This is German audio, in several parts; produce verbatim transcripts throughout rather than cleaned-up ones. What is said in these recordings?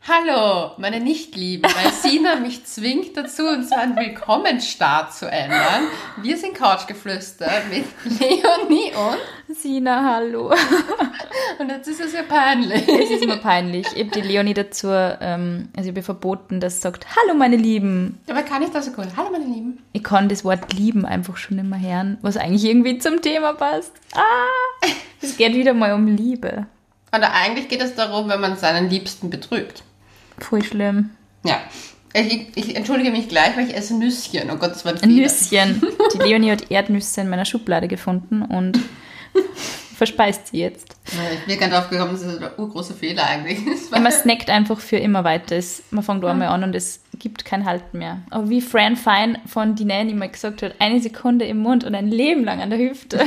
Hallo, meine Nichtlieben, weil Sina mich zwingt dazu, unseren Willkommensstart zu ändern. Wir sind Couchgeflüster mit Leonie und Sina, hallo. Und jetzt ist es ja peinlich. Es ist immer peinlich. Ich habe die Leonie dazu, ähm, also ich habe verboten, dass sie sagt, hallo meine Lieben. Aber kann ich das so cool? Hallo meine Lieben. Ich kann das Wort lieben einfach schon nicht mehr hören, was eigentlich irgendwie zum Thema passt. Ah, es geht wieder mal um Liebe. Oder eigentlich geht es darum, wenn man seinen Liebsten betrügt. Voll schlimm. Ja. Ich, ich entschuldige mich gleich, weil ich esse Nüsschen. Oh Gott, das war ein Fehler. Nüsschen. Die Leonie hat Erdnüsse in meiner Schublade gefunden und verspeist sie jetzt. Ich bin gar nicht drauf gekommen, das ist ein urgroßer Fehler eigentlich. Man snackt einfach für immer weiter. Es, man fängt einmal an und es gibt kein Halten mehr. Aber wie Fran Fine von die Nanny mal gesagt hat, eine Sekunde im Mund und ein Leben lang an der Hüfte.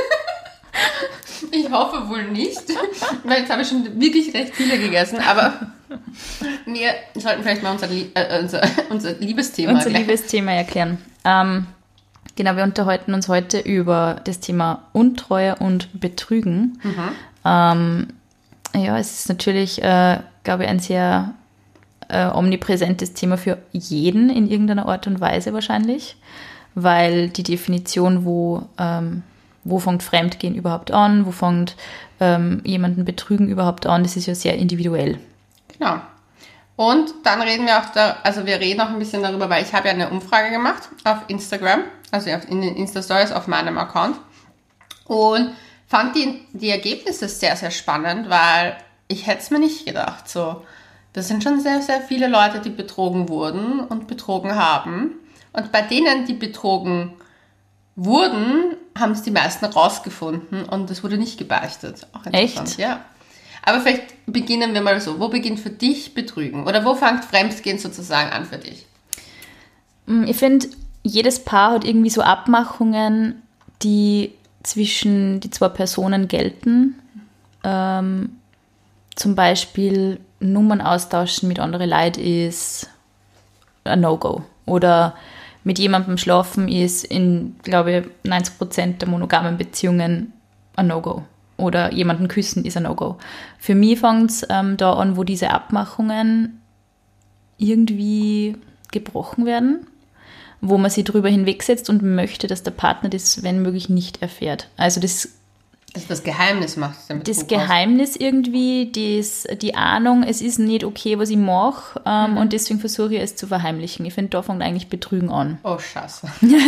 Ich hoffe wohl nicht, weil jetzt habe ich schon wirklich recht viele gegessen, aber wir sollten vielleicht mal unser, äh, unser, unser Liebesthema Unser erklären. Liebesthema erklären. Ähm, genau, wir unterhalten uns heute über das Thema Untreue und Betrügen. Mhm. Ähm, ja, es ist natürlich, äh, glaube ich, ein sehr äh, omnipräsentes Thema für jeden in irgendeiner Art und Weise wahrscheinlich, weil die Definition, wo... Ähm, Wo fängt Fremdgehen überhaupt an? Wo fängt ähm, jemanden Betrügen überhaupt an? Das ist ja sehr individuell. Genau. Und dann reden wir auch, da, also wir reden auch ein bisschen darüber, weil ich habe ja eine Umfrage gemacht auf Instagram, also in den Insta-Stories auf meinem Account und fand die, die Ergebnisse sehr, sehr spannend, weil ich hätte es mir nicht gedacht. So, das sind schon sehr, sehr viele Leute, die betrogen wurden und betrogen haben. Und bei denen, die betrogen wurden, haben es die meisten rausgefunden und es wurde nicht gebeichtet. Auch interessant. Echt? Ja. Aber vielleicht beginnen wir mal so. Wo beginnt für dich Betrügen? Oder wo fängt Fremdgehen sozusagen an für dich? Ich finde, jedes Paar hat irgendwie so Abmachungen, die zwischen die zwei Personen gelten. Ähm, zum Beispiel Nummern austauschen mit anderen Leuten ist ein No-Go. Oder mit jemandem schlafen ist in, glaube ich, neunzig Prozent der monogamen Beziehungen ein No-Go. Oder jemanden küssen ist ein No-Go. Für mich fängt es ähm, da an, wo diese Abmachungen irgendwie gebrochen werden, wo man sich drüber hinwegsetzt und möchte, dass der Partner das, wenn möglich, nicht erfährt. Also das Das das Geheimnis macht. Das Geheimnis irgendwie, das, die Ahnung, es ist nicht okay, was ich mache ähm, mhm. und deswegen versuche ich es zu verheimlichen. Ich finde, da fängt eigentlich Betrügen an. Oh, scheiße.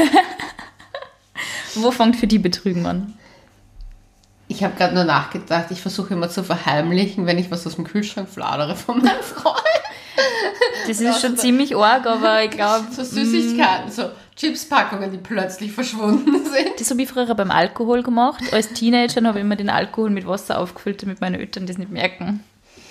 Wo fängt für die Betrügen an? Ich habe gerade nur nachgedacht, ich versuche immer zu verheimlichen, wenn ich was aus dem Kühlschrank fladere von meinem Freund. Das ist schon ziemlich arg, aber ich glaube... So Süßigkeiten, so Chipspackungen, die plötzlich verschwunden sind. Das habe ich früher beim Alkohol gemacht. Als Teenager habe ich immer den Alkohol mit Wasser aufgefüllt, damit meine Eltern das nicht merken.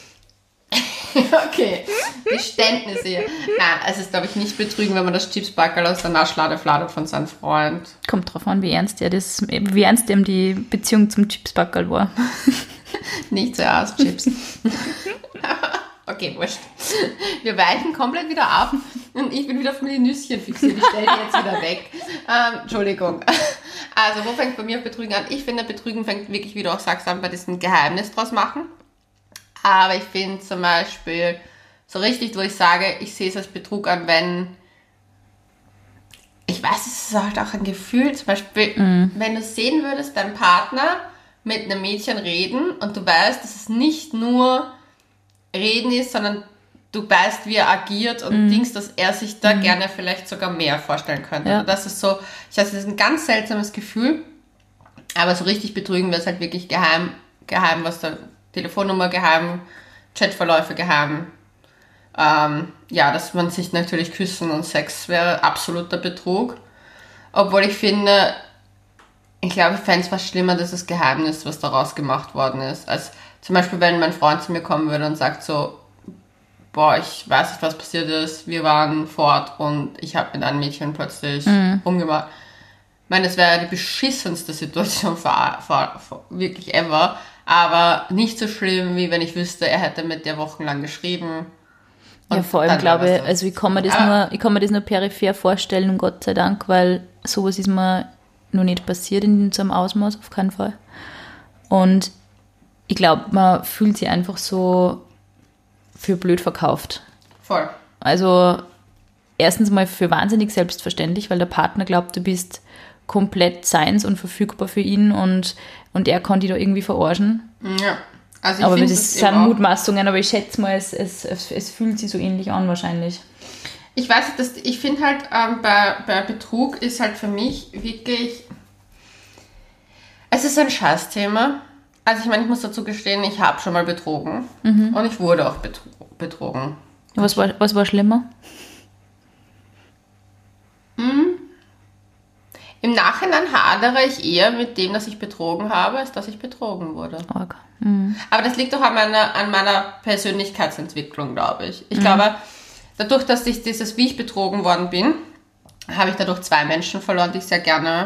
Okay, Geständnis hier. Nein, es ist, glaube ich, nicht Betrügen, wenn man das Chipspackerl aus der Naschlade fladert von seinem Freund. Kommt drauf an, wie ernst er das, wie ernst ihm die Beziehung zum Chipspackerl war. Nicht zuerst Chips. Okay, wurscht. Wir weichen komplett wieder ab und ich bin wieder auf meine Nüsschen fixiert. Ich stelle die jetzt wieder weg. Ähm, Entschuldigung. Also, wo fängt bei mir Betrügen an? Ich finde, Betrügen fängt wirklich, wie du auch sagst, an bei diesem Geheimnis draus machen. Aber ich finde zum Beispiel so richtig, wo ich sage, ich sehe es als Betrug an, wenn, ich weiß, es ist halt auch ein Gefühl, zum Beispiel, mm. wenn du sehen würdest, dein Partner mit einem Mädchen reden und du weißt, dass es nicht nur Reden ist, sondern du weißt, wie er agiert und mm. denkst, dass er sich da mm. gerne vielleicht sogar mehr vorstellen könnte. Ja. Das ist so, ich weiß, das ist ein ganz seltsames Gefühl, aber so richtig betrügen wir es halt wirklich geheim, geheim, was da Telefonnummer geheim, Chatverläufe geheim. Ähm, ja, dass man sich natürlich küssen und Sex wäre absoluter Betrug. Obwohl ich finde, ich glaube, ich fände es fast schlimmer, dass das Geheimnis, was daraus gemacht worden ist. Als zum Beispiel, wenn mein Freund zu mir kommen würde und sagt so, boah, ich weiß nicht, was passiert ist, wir waren fort und ich habe mit einem Mädchen plötzlich mhm. rumgemacht. Ich meine, das wäre die beschissenste Situation für, für, für wirklich ever. Aber nicht so schlimm, wie wenn ich wüsste, er hätte mit der wochenlang geschrieben. Ja, vor allem glaube ich, also ich kann, mir das ah. nur, ich kann mir das nur peripher vorstellen und Gott sei Dank, weil sowas ist mir noch nicht passiert in so einem Ausmaß, auf keinen Fall. Und ich glaube, man fühlt sich einfach so für blöd verkauft. Voll. Also erstens mal für wahnsinnig selbstverständlich, weil der Partner glaubt, du bist komplett seins und verfügbar für ihn und, und er kann dich da irgendwie verarschen. Ja. Also ich aber find, das sind Mutmaßungen, aber ich schätze mal, es, es, es, es fühlt sich so ähnlich an wahrscheinlich. Ich weiß nicht, dass, ich finde halt, ähm, bei, bei Betrug ist halt für mich wirklich, es ist ein Scheißthema. Also ich meine, ich muss dazu gestehen, ich habe schon mal betrogen mhm. und ich wurde auch betro- betrogen. Was war, was war schlimmer? Mhm. Im Nachhinein hadere ich eher mit dem, dass ich betrogen habe, als dass ich betrogen wurde. Okay. Mhm. Aber das liegt doch an meiner, an meiner Persönlichkeitsentwicklung, glaube ich. Ich mhm. glaube, dadurch, dass ich dieses, wie ich betrogen worden bin, habe ich dadurch zwei Menschen verloren, die ich sehr gerne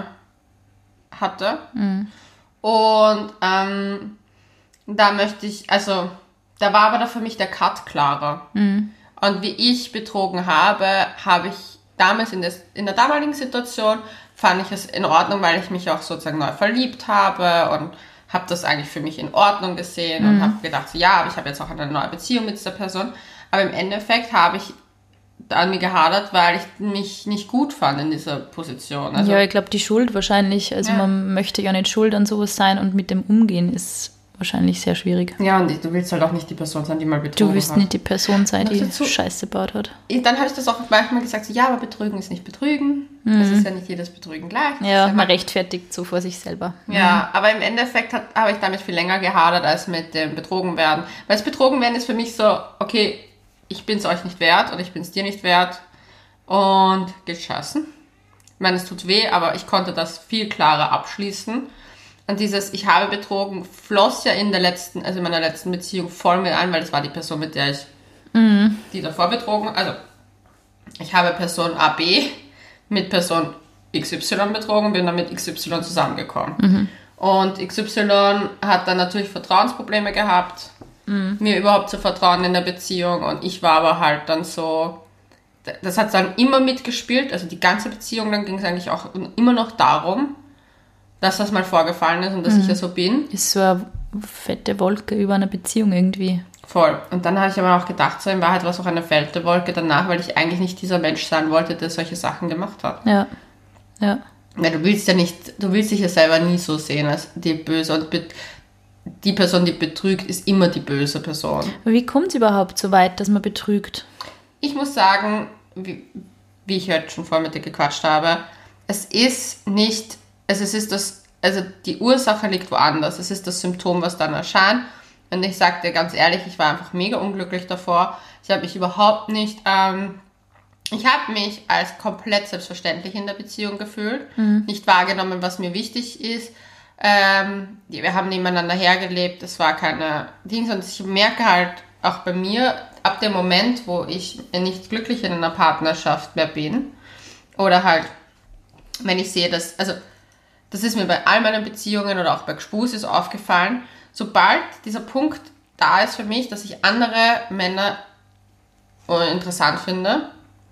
hatte. Mhm. Und ähm, da möchte ich, also da war aber da für mich der Cut klarer. Mhm. Und wie ich betrogen habe, habe ich damals in, des, in der damaligen Situation, fand ich es in Ordnung, weil ich mich auch sozusagen neu verliebt habe und habe das eigentlich für mich in Ordnung gesehen mhm. und habe gedacht, so, ja, aber ich habe jetzt auch eine neue Beziehung mit dieser Person. Aber im Endeffekt habe ich an mir gehadert, weil ich mich nicht gut fand in dieser Position. Also, ja, ich glaube, die Schuld wahrscheinlich, also ja. man möchte ja nicht schuld an sowas sein und mit dem umgehen ist wahrscheinlich sehr schwierig. Ja, und du willst halt auch nicht die Person sein, die mal betrogen hat. Du willst hat. nicht die Person sein, die dazu, Scheiße gebaut hat. Dann habe ich das auch manchmal gesagt, so, ja, aber Betrügen ist nicht Betrügen. Mhm. Es ist ja nicht jedes Betrügen gleich. Ja, man rechtfertigt so vor sich selber. Ja, mhm. aber im Endeffekt habe ich damit viel länger gehadert als mit dem Betrogenwerden. Weil das Betrogenwerden ist für mich so, okay, ich bin es euch nicht wert oder ich bin es dir nicht wert und geht scheißen. Ich meine, es tut weh, aber ich konnte das viel klarer abschließen. Und dieses ich habe betrogen floss ja in der letzten, also in meiner letzten Beziehung voll mit ein, weil das war die Person, mit der ich mhm. die davor betrogen, also ich habe Person A B mit Person X Y betrogen, bin dann mit X Y zusammengekommen. Mhm. Und X Y hat dann natürlich Vertrauensprobleme gehabt, mhm. mir überhaupt zu vertrauen in der Beziehung und ich war aber halt dann so, das hat dann immer mitgespielt, also die ganze Beziehung, dann ging es eigentlich auch immer noch darum, dass das mal vorgefallen ist und dass mhm. ich ja so bin. Ist so eine fette Wolke über eine Beziehung irgendwie. Voll. Und dann habe ich aber auch gedacht, so in Wahrheit war es auch eine fette Wolke danach, weil ich eigentlich nicht dieser Mensch sein wollte, der solche Sachen gemacht hat. Ja. Ja. Weil du willst ja nicht, du willst dich ja selber nie so sehen als die Böse und be- die Person, die betrügt, ist immer die böse Person. Aber wie kommt es überhaupt so weit, dass man betrügt? Ich muss sagen, wie, wie ich heute schon vorher mit dir gequatscht habe, es ist nicht... Also es ist das, also die Ursache liegt woanders. Es ist das Symptom, was dann erscheint. Und ich sage dir ganz ehrlich, ich war einfach mega unglücklich davor. Ich habe mich überhaupt nicht, ähm, ich habe mich als komplett selbstverständlich in der Beziehung gefühlt. Mhm. Nicht wahrgenommen, was mir wichtig ist. Ähm, wir haben nebeneinander hergelebt. Es war keine Dings. Und ich merke halt auch bei mir, ab dem Moment, wo ich nicht glücklich in einer Partnerschaft mehr bin, oder halt, wenn ich sehe, dass, also das ist mir bei all meinen Beziehungen oder auch bei Gespus ist aufgefallen, sobald dieser Punkt da ist für mich, dass ich andere Männer interessant finde,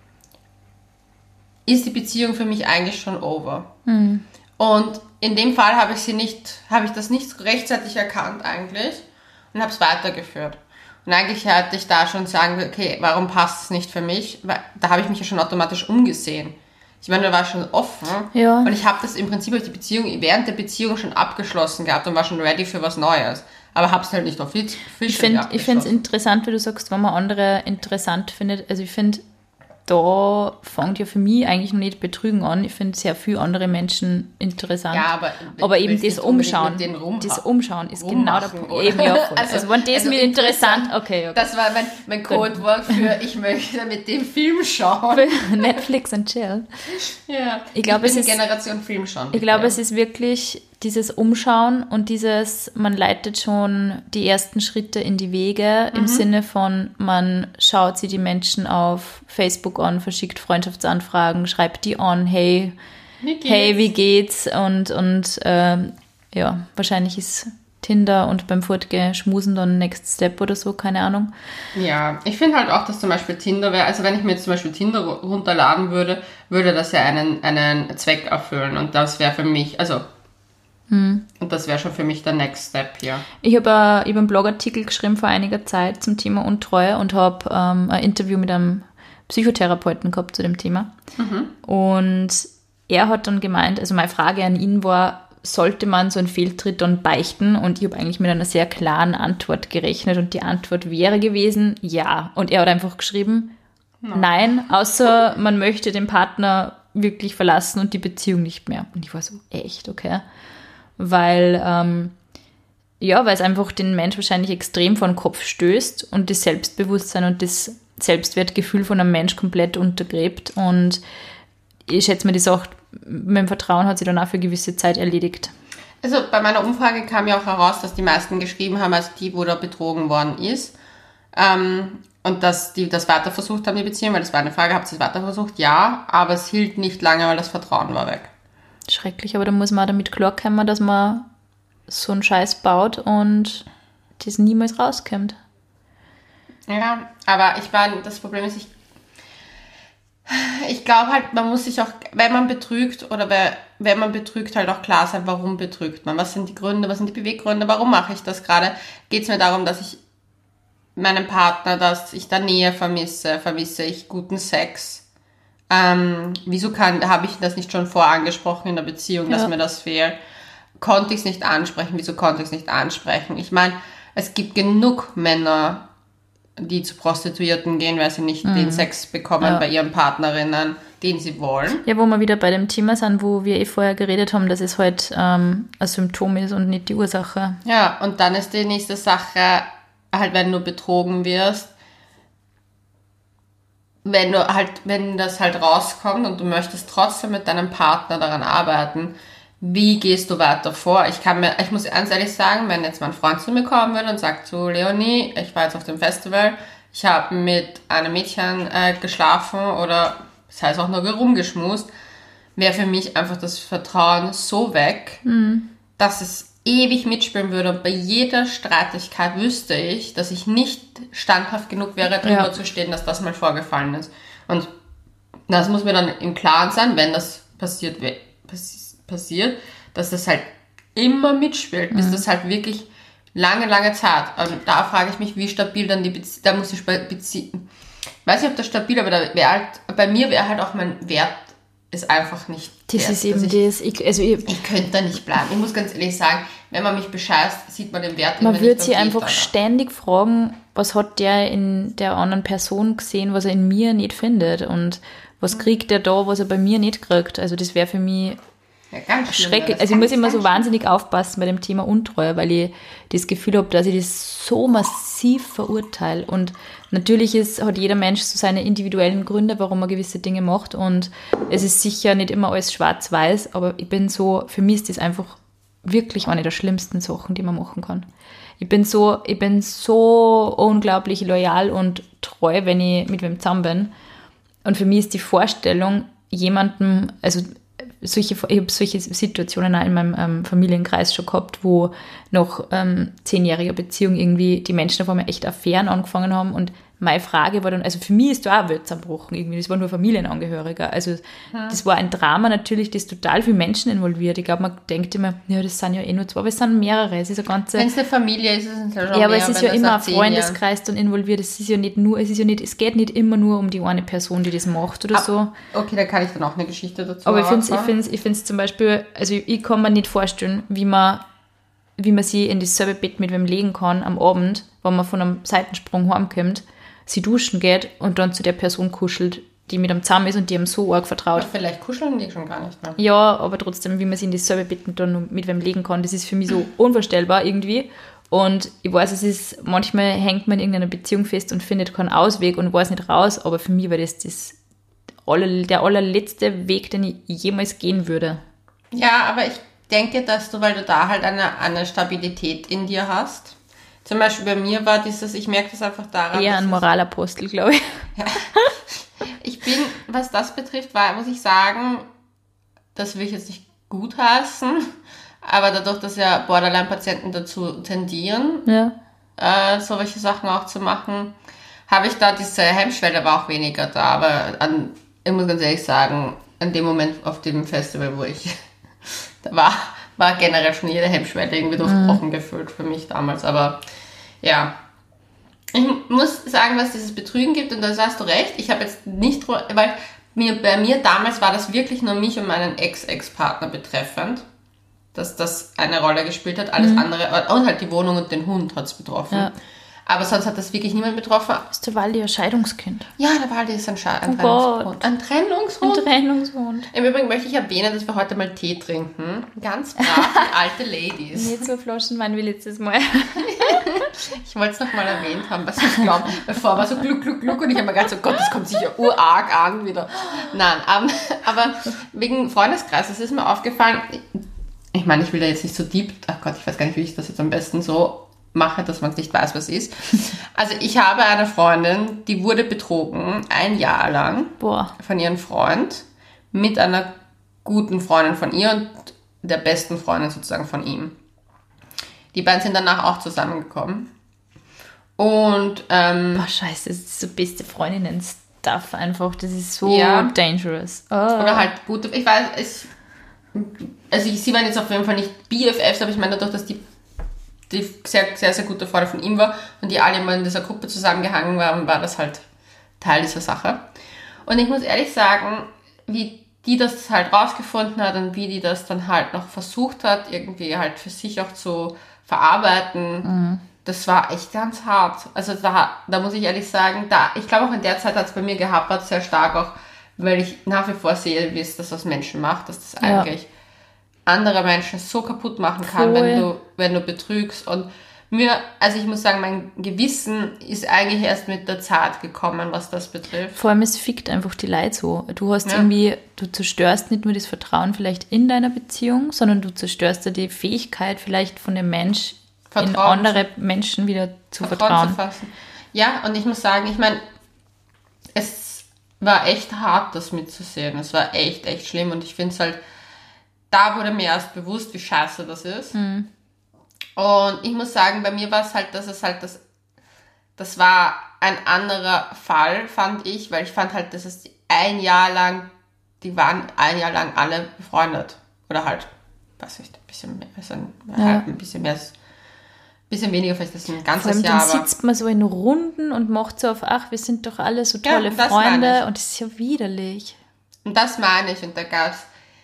ist die Beziehung für mich eigentlich schon over. Mhm. Und in dem Fall habe ich sie nicht, habe ich das nicht rechtzeitig erkannt eigentlich und habe es weitergeführt. Und eigentlich hätte ich da schon sagen, okay, warum passt es nicht für mich? Weil da habe ich mich ja schon automatisch umgesehen. Ich meine, da war schon offen ja. und ich habe das im Prinzip die Beziehung während der Beziehung schon abgeschlossen gehabt und war schon ready für was Neues. Aber habe es halt nicht offiziell abgeschlossen. Ich finde es interessant, wie du sagst, wenn man andere interessant findet. Also ich finde, da fängt ja für mich eigentlich noch nicht Betrügen an. Ich finde sehr viele andere Menschen interessant. Ja, aber, aber eben das Umschauen, das Umschauen ist genau der Punkt. Eben, ja, also, also wenn das also mir interessant, okay, okay. Das war mein, mein Codewort für ich möchte mit dem Film schauen. Netflix and chill. Ja, ich, glaub, ich bin es die ist, Generation Film schauen. Ich glaube, es ist wirklich dieses Umschauen und dieses, man leitet schon die ersten Schritte in die Wege mhm. im Sinne von, man schaut sich die Menschen auf Facebook an, verschickt Freundschaftsanfragen, schreibt die an, hey, wie hey, wie geht's? Und, und ähm, ja, wahrscheinlich ist Tinder und beim Fortgehen schmusen dann Next Step oder so, keine Ahnung. Ja, ich finde halt auch, dass zum Beispiel Tinder wäre, also wenn ich mir jetzt zum Beispiel Tinder runterladen würde, würde das ja einen, einen Zweck erfüllen und das wäre für mich, also Hm. Und das wäre schon für mich der Next Step hier. Ich habe äh, hab einen Blogartikel geschrieben vor einiger Zeit zum Thema Untreue und habe ähm, ein Interview mit einem Psychotherapeuten gehabt zu dem Thema. Mhm. Und er hat dann gemeint, also meine Frage an ihn war, sollte man so einen Fehltritt dann beichten? Und ich habe eigentlich mit einer sehr klaren Antwort gerechnet und die Antwort wäre gewesen, ja. Und er hat einfach geschrieben, no. Nein, außer man möchte den Partner wirklich verlassen und die Beziehung nicht mehr. Und ich war so, echt, okay. Weil, ähm, ja, weil es einfach den Mensch wahrscheinlich extrem vor den Kopf stößt und das Selbstbewusstsein und das Selbstwertgefühl von einem Mensch komplett untergräbt. Und ich schätze mal, die Sache mit dem Vertrauen hat sich dann auch für eine gewisse Zeit erledigt. Also bei meiner Umfrage kam ja auch heraus, dass die meisten geschrieben haben, als die, wo da betrogen worden ist. Ähm, und dass die das weiter versucht haben, die Beziehung, weil das war eine Frage, habt ihr es weiter versucht? Ja, aber es hielt nicht lange, weil das Vertrauen war weg. Schrecklich, aber da muss man auch damit klarkommen, dass man so einen Scheiß baut und das niemals rauskommt. Ja, aber ich meine, das Problem ist, ich Ich glaube halt, man muss sich auch, wenn man betrügt oder wenn man betrügt, halt auch klar sein, warum betrügt man. Was sind die Gründe, was sind die Beweggründe, warum mache ich das gerade? Geht es mir darum, dass ich meinen Partner, dass ich da Nähe vermisse, vermisse ich guten Sex? Ähm, wieso kann, habe ich das nicht schon vorangesprochen in der Beziehung, dass ja. mir das fehlt? Konnte ich es nicht ansprechen? Wieso konnte ich es nicht ansprechen? Ich meine, es gibt genug Männer, die zu Prostituierten gehen, weil sie nicht mhm. den Sex bekommen ja. bei ihren Partnerinnen, den sie wollen. Ja, wo wir wieder bei dem Thema sind, wo wir eh vorher geredet haben, dass es halt ähm, ein Symptom ist und nicht die Ursache. Ja, und dann ist die nächste Sache, halt wenn du betrogen wirst, wenn du halt, wenn das halt rauskommt und du möchtest trotzdem mit deinem Partner daran arbeiten, wie gehst du weiter vor? Ich kann mir, ich muss ganz ehrlich sagen, wenn jetzt mein Freund zu mir kommen würde und sagt so, Leonie, ich war jetzt auf dem Festival, ich habe mit einem Mädchen äh, geschlafen oder das heißt auch nur rumgeschmust, wäre für mich einfach das Vertrauen so weg, mhm. dass es ewig mitspielen würde. Und bei jeder Streitigkeit wüsste ich, dass ich nicht standhaft genug wäre, darüber ja. zu stehen, dass das mal vorgefallen ist. Und das muss mir dann im Klaren sein, wenn das passiert wäre. passiert, dass das halt immer mitspielt, bis mhm. das halt wirklich lange, lange Zeit. Und da frage ich mich, wie stabil dann die Beziehung, da muss ich Beziehung, weiß nicht, ob das stabil, aber da wäre halt, bei mir wäre halt auch mein Wert ist einfach nicht das wert. Ist eben ich, das, ich, also ich, ich könnte da nicht bleiben. Ich muss ganz ehrlich sagen, wenn man mich bescheißt, sieht man den Wert man würde sich einfach ständig fragen, was hat der in der anderen Person gesehen, was er in mir nicht findet und was kriegt der da, was er bei mir nicht kriegt. Also das wäre für mich ja, ganz schrecklich. Also ich muss immer so wahnsinnig aufpassen bei dem Thema Untreue, weil ich das Gefühl habe, dass ich das so massiv verurteile. Und natürlich ist, hat jeder Mensch so seine individuellen Gründe, warum er gewisse Dinge macht. Und es ist sicher nicht immer alles schwarz-weiß, aber ich bin so, für mich ist das einfach wirklich eine der schlimmsten Sachen, die man machen kann. Ich bin so, ich bin so unglaublich loyal und treu, wenn ich mit wem zusammen bin. Und für mich ist die Vorstellung, jemandem, also solche, ich habe solche Situationen auch in meinem ähm, Familienkreis schon gehabt, wo nach ähm, zehnjähriger Beziehung irgendwie die Menschen auf einmal echt Affären angefangen haben und meine Frage war dann, also für mich ist da auch Welt zerbrochen irgendwie, das waren nur Familienangehörige, also hm. das war ein Drama natürlich, das total viele Menschen involviert. Ich glaube, man denkt immer, ja, das sind ja eh nur zwei, aber es sind mehrere, es ist eine ganze... Wenn es eine Familie ist, ist es ja schon Ja, aber mehr, es ist ja immer ein Freundeskreis dann involviert, es ist ja nicht nur, es ist ja nicht, es geht nicht immer nur um die eine Person, die das macht oder Ab, so. Okay, da kann ich dann auch eine Geschichte dazu Aber ich finde es ich find's, ich find's zum Beispiel, also ich kann mir nicht vorstellen, wie man wie man sie in dasselbe Bett mit wem legen kann am Abend, wenn man von einem Seitensprung heimkommt, sie duschen geht und dann zu der Person kuschelt, die mit einem zusammen ist und die ihm so arg vertraut. Aber vielleicht kuscheln die schon gar nicht mehr. Ja, aber trotzdem, wie man sie in dasselbe Bett und dann mit wem legen kann, das ist für mich so unvorstellbar irgendwie. Und ich weiß, es ist, manchmal hängt man in irgendeiner Beziehung fest und findet keinen Ausweg und weiß nicht raus, aber für mich war das, das aller, der allerletzte Weg, den ich jemals gehen würde. Ja, aber ich denke, dass du, weil du da halt eine, eine Stabilität in dir hast. Zum Beispiel bei mir war dieses, ich merke das einfach daran. Eher ein Moralapostel, glaube ich. Ja. Ich bin, was das betrifft, war, muss ich sagen, das will ich jetzt nicht gutheißen, aber dadurch, dass ja Borderline-Patienten dazu tendieren, ja. äh, solche Sachen auch zu machen, habe ich da diese Hemmschwelle war auch weniger da. Aber an, ich muss ganz ehrlich sagen, an dem Moment auf dem Festival, wo ich da war, war generell schon jede Hemmschwelle irgendwie durchbrochen mhm. gefühlt für mich damals. Aber ja, ich muss sagen, was dieses Betrügen gibt, und da hast du recht, ich habe jetzt nicht, weil mir, bei mir damals war das wirklich nur mich und meinen Ex-Ex-Partner betreffend, dass das eine Rolle gespielt hat, alles mhm. andere, und halt die Wohnung und den Hund hat es betroffen. Ja. Aber sonst hat das wirklich niemand betroffen. Ist der Waldi ein Scheidungskind? Ja, der Waldi ist ein, Sche- ein oh Trennungshund. Gott. Ein Trennungshund? Ein Trennungshund. Im Übrigen möchte ich erwähnen, dass wir heute mal Tee trinken. Ganz brav, wie alte Ladies. Nicht so Flaschenwein wie letztes Mal. Ich wollte es noch mal erwähnt haben, was ich glaube. Bevor war so gluck, gluck, gluck und ich habe mir gedacht, so Gott, das kommt sicher urarg an wieder. Nein, um, aber wegen Freundeskreis, das ist mir aufgefallen. Ich meine, ich will da jetzt nicht so deep, ach Gott, ich weiß gar nicht, wie ich das jetzt am besten so mache, dass man es nicht weiß, was ist. Also ich habe eine Freundin, die wurde betrogen, ein Jahr lang Boah. von ihrem Freund mit einer guten Freundin von ihr und der besten Freundin sozusagen von ihm. Die beiden sind danach auch zusammengekommen. Und, ähm... Boah, scheiße, das ist so beste Freundinnen-Stuff einfach. Das ist so ja. dangerous. Oh. Oder halt gute... Ich weiß, ich... Also ich, sie waren jetzt auf jeden Fall nicht B F Fs, aber ich meine dadurch, dass die die sehr, sehr, sehr gute Freundin von ihm war und die alle immer in dieser Gruppe zusammengehangen waren, war das halt Teil dieser Sache. Und ich muss ehrlich sagen, wie die das halt rausgefunden hat und wie die das dann halt noch versucht hat, irgendwie halt für sich auch zu verarbeiten, mhm. das war echt ganz hart. Also da, da muss ich ehrlich sagen, da, ich glaube auch in der Zeit hat es bei mir gehapert, sehr stark auch, weil ich nach wie vor sehe, wie es das aus Menschen macht, dass das ja. eigentlich andere Menschen so kaputt machen kann, cool. wenn du, wenn du betrügst. Und mir, also ich muss sagen, mein Gewissen ist eigentlich erst mit der Zeit gekommen, was das betrifft. Vor allem, es fickt einfach die Leute so. Du hast ja. irgendwie, du zerstörst nicht nur das Vertrauen vielleicht in deiner Beziehung, sondern du zerstörst ja die Fähigkeit vielleicht von dem Mensch, Vertrauen in andere zu, Menschen wieder zu vertrauen. Vertrauen zu fassen. Ja, und ich muss sagen, ich meine, es war echt hart, das mitzusehen. Es war echt, echt schlimm. Und ich finde es halt, da wurde mir erst bewusst, wie scheiße das ist. Mhm. Und ich muss sagen, bei mir war es halt, dass es halt das, das war ein anderer Fall, fand ich, weil ich fand halt, dass es ein Jahr lang, die waren ein Jahr lang alle befreundet. Oder halt, weiß nicht, ein bisschen mehr, also ein, ja. halt ein bisschen mehr, ein bisschen weniger, vielleicht das ein ganzes Vor allem, Jahr. Dann aber sitzt man so in Runden und macht so auf, ach, wir sind doch alle so tolle ja, Freunde und das ist ja widerlich. Und das meine ich, und da gab's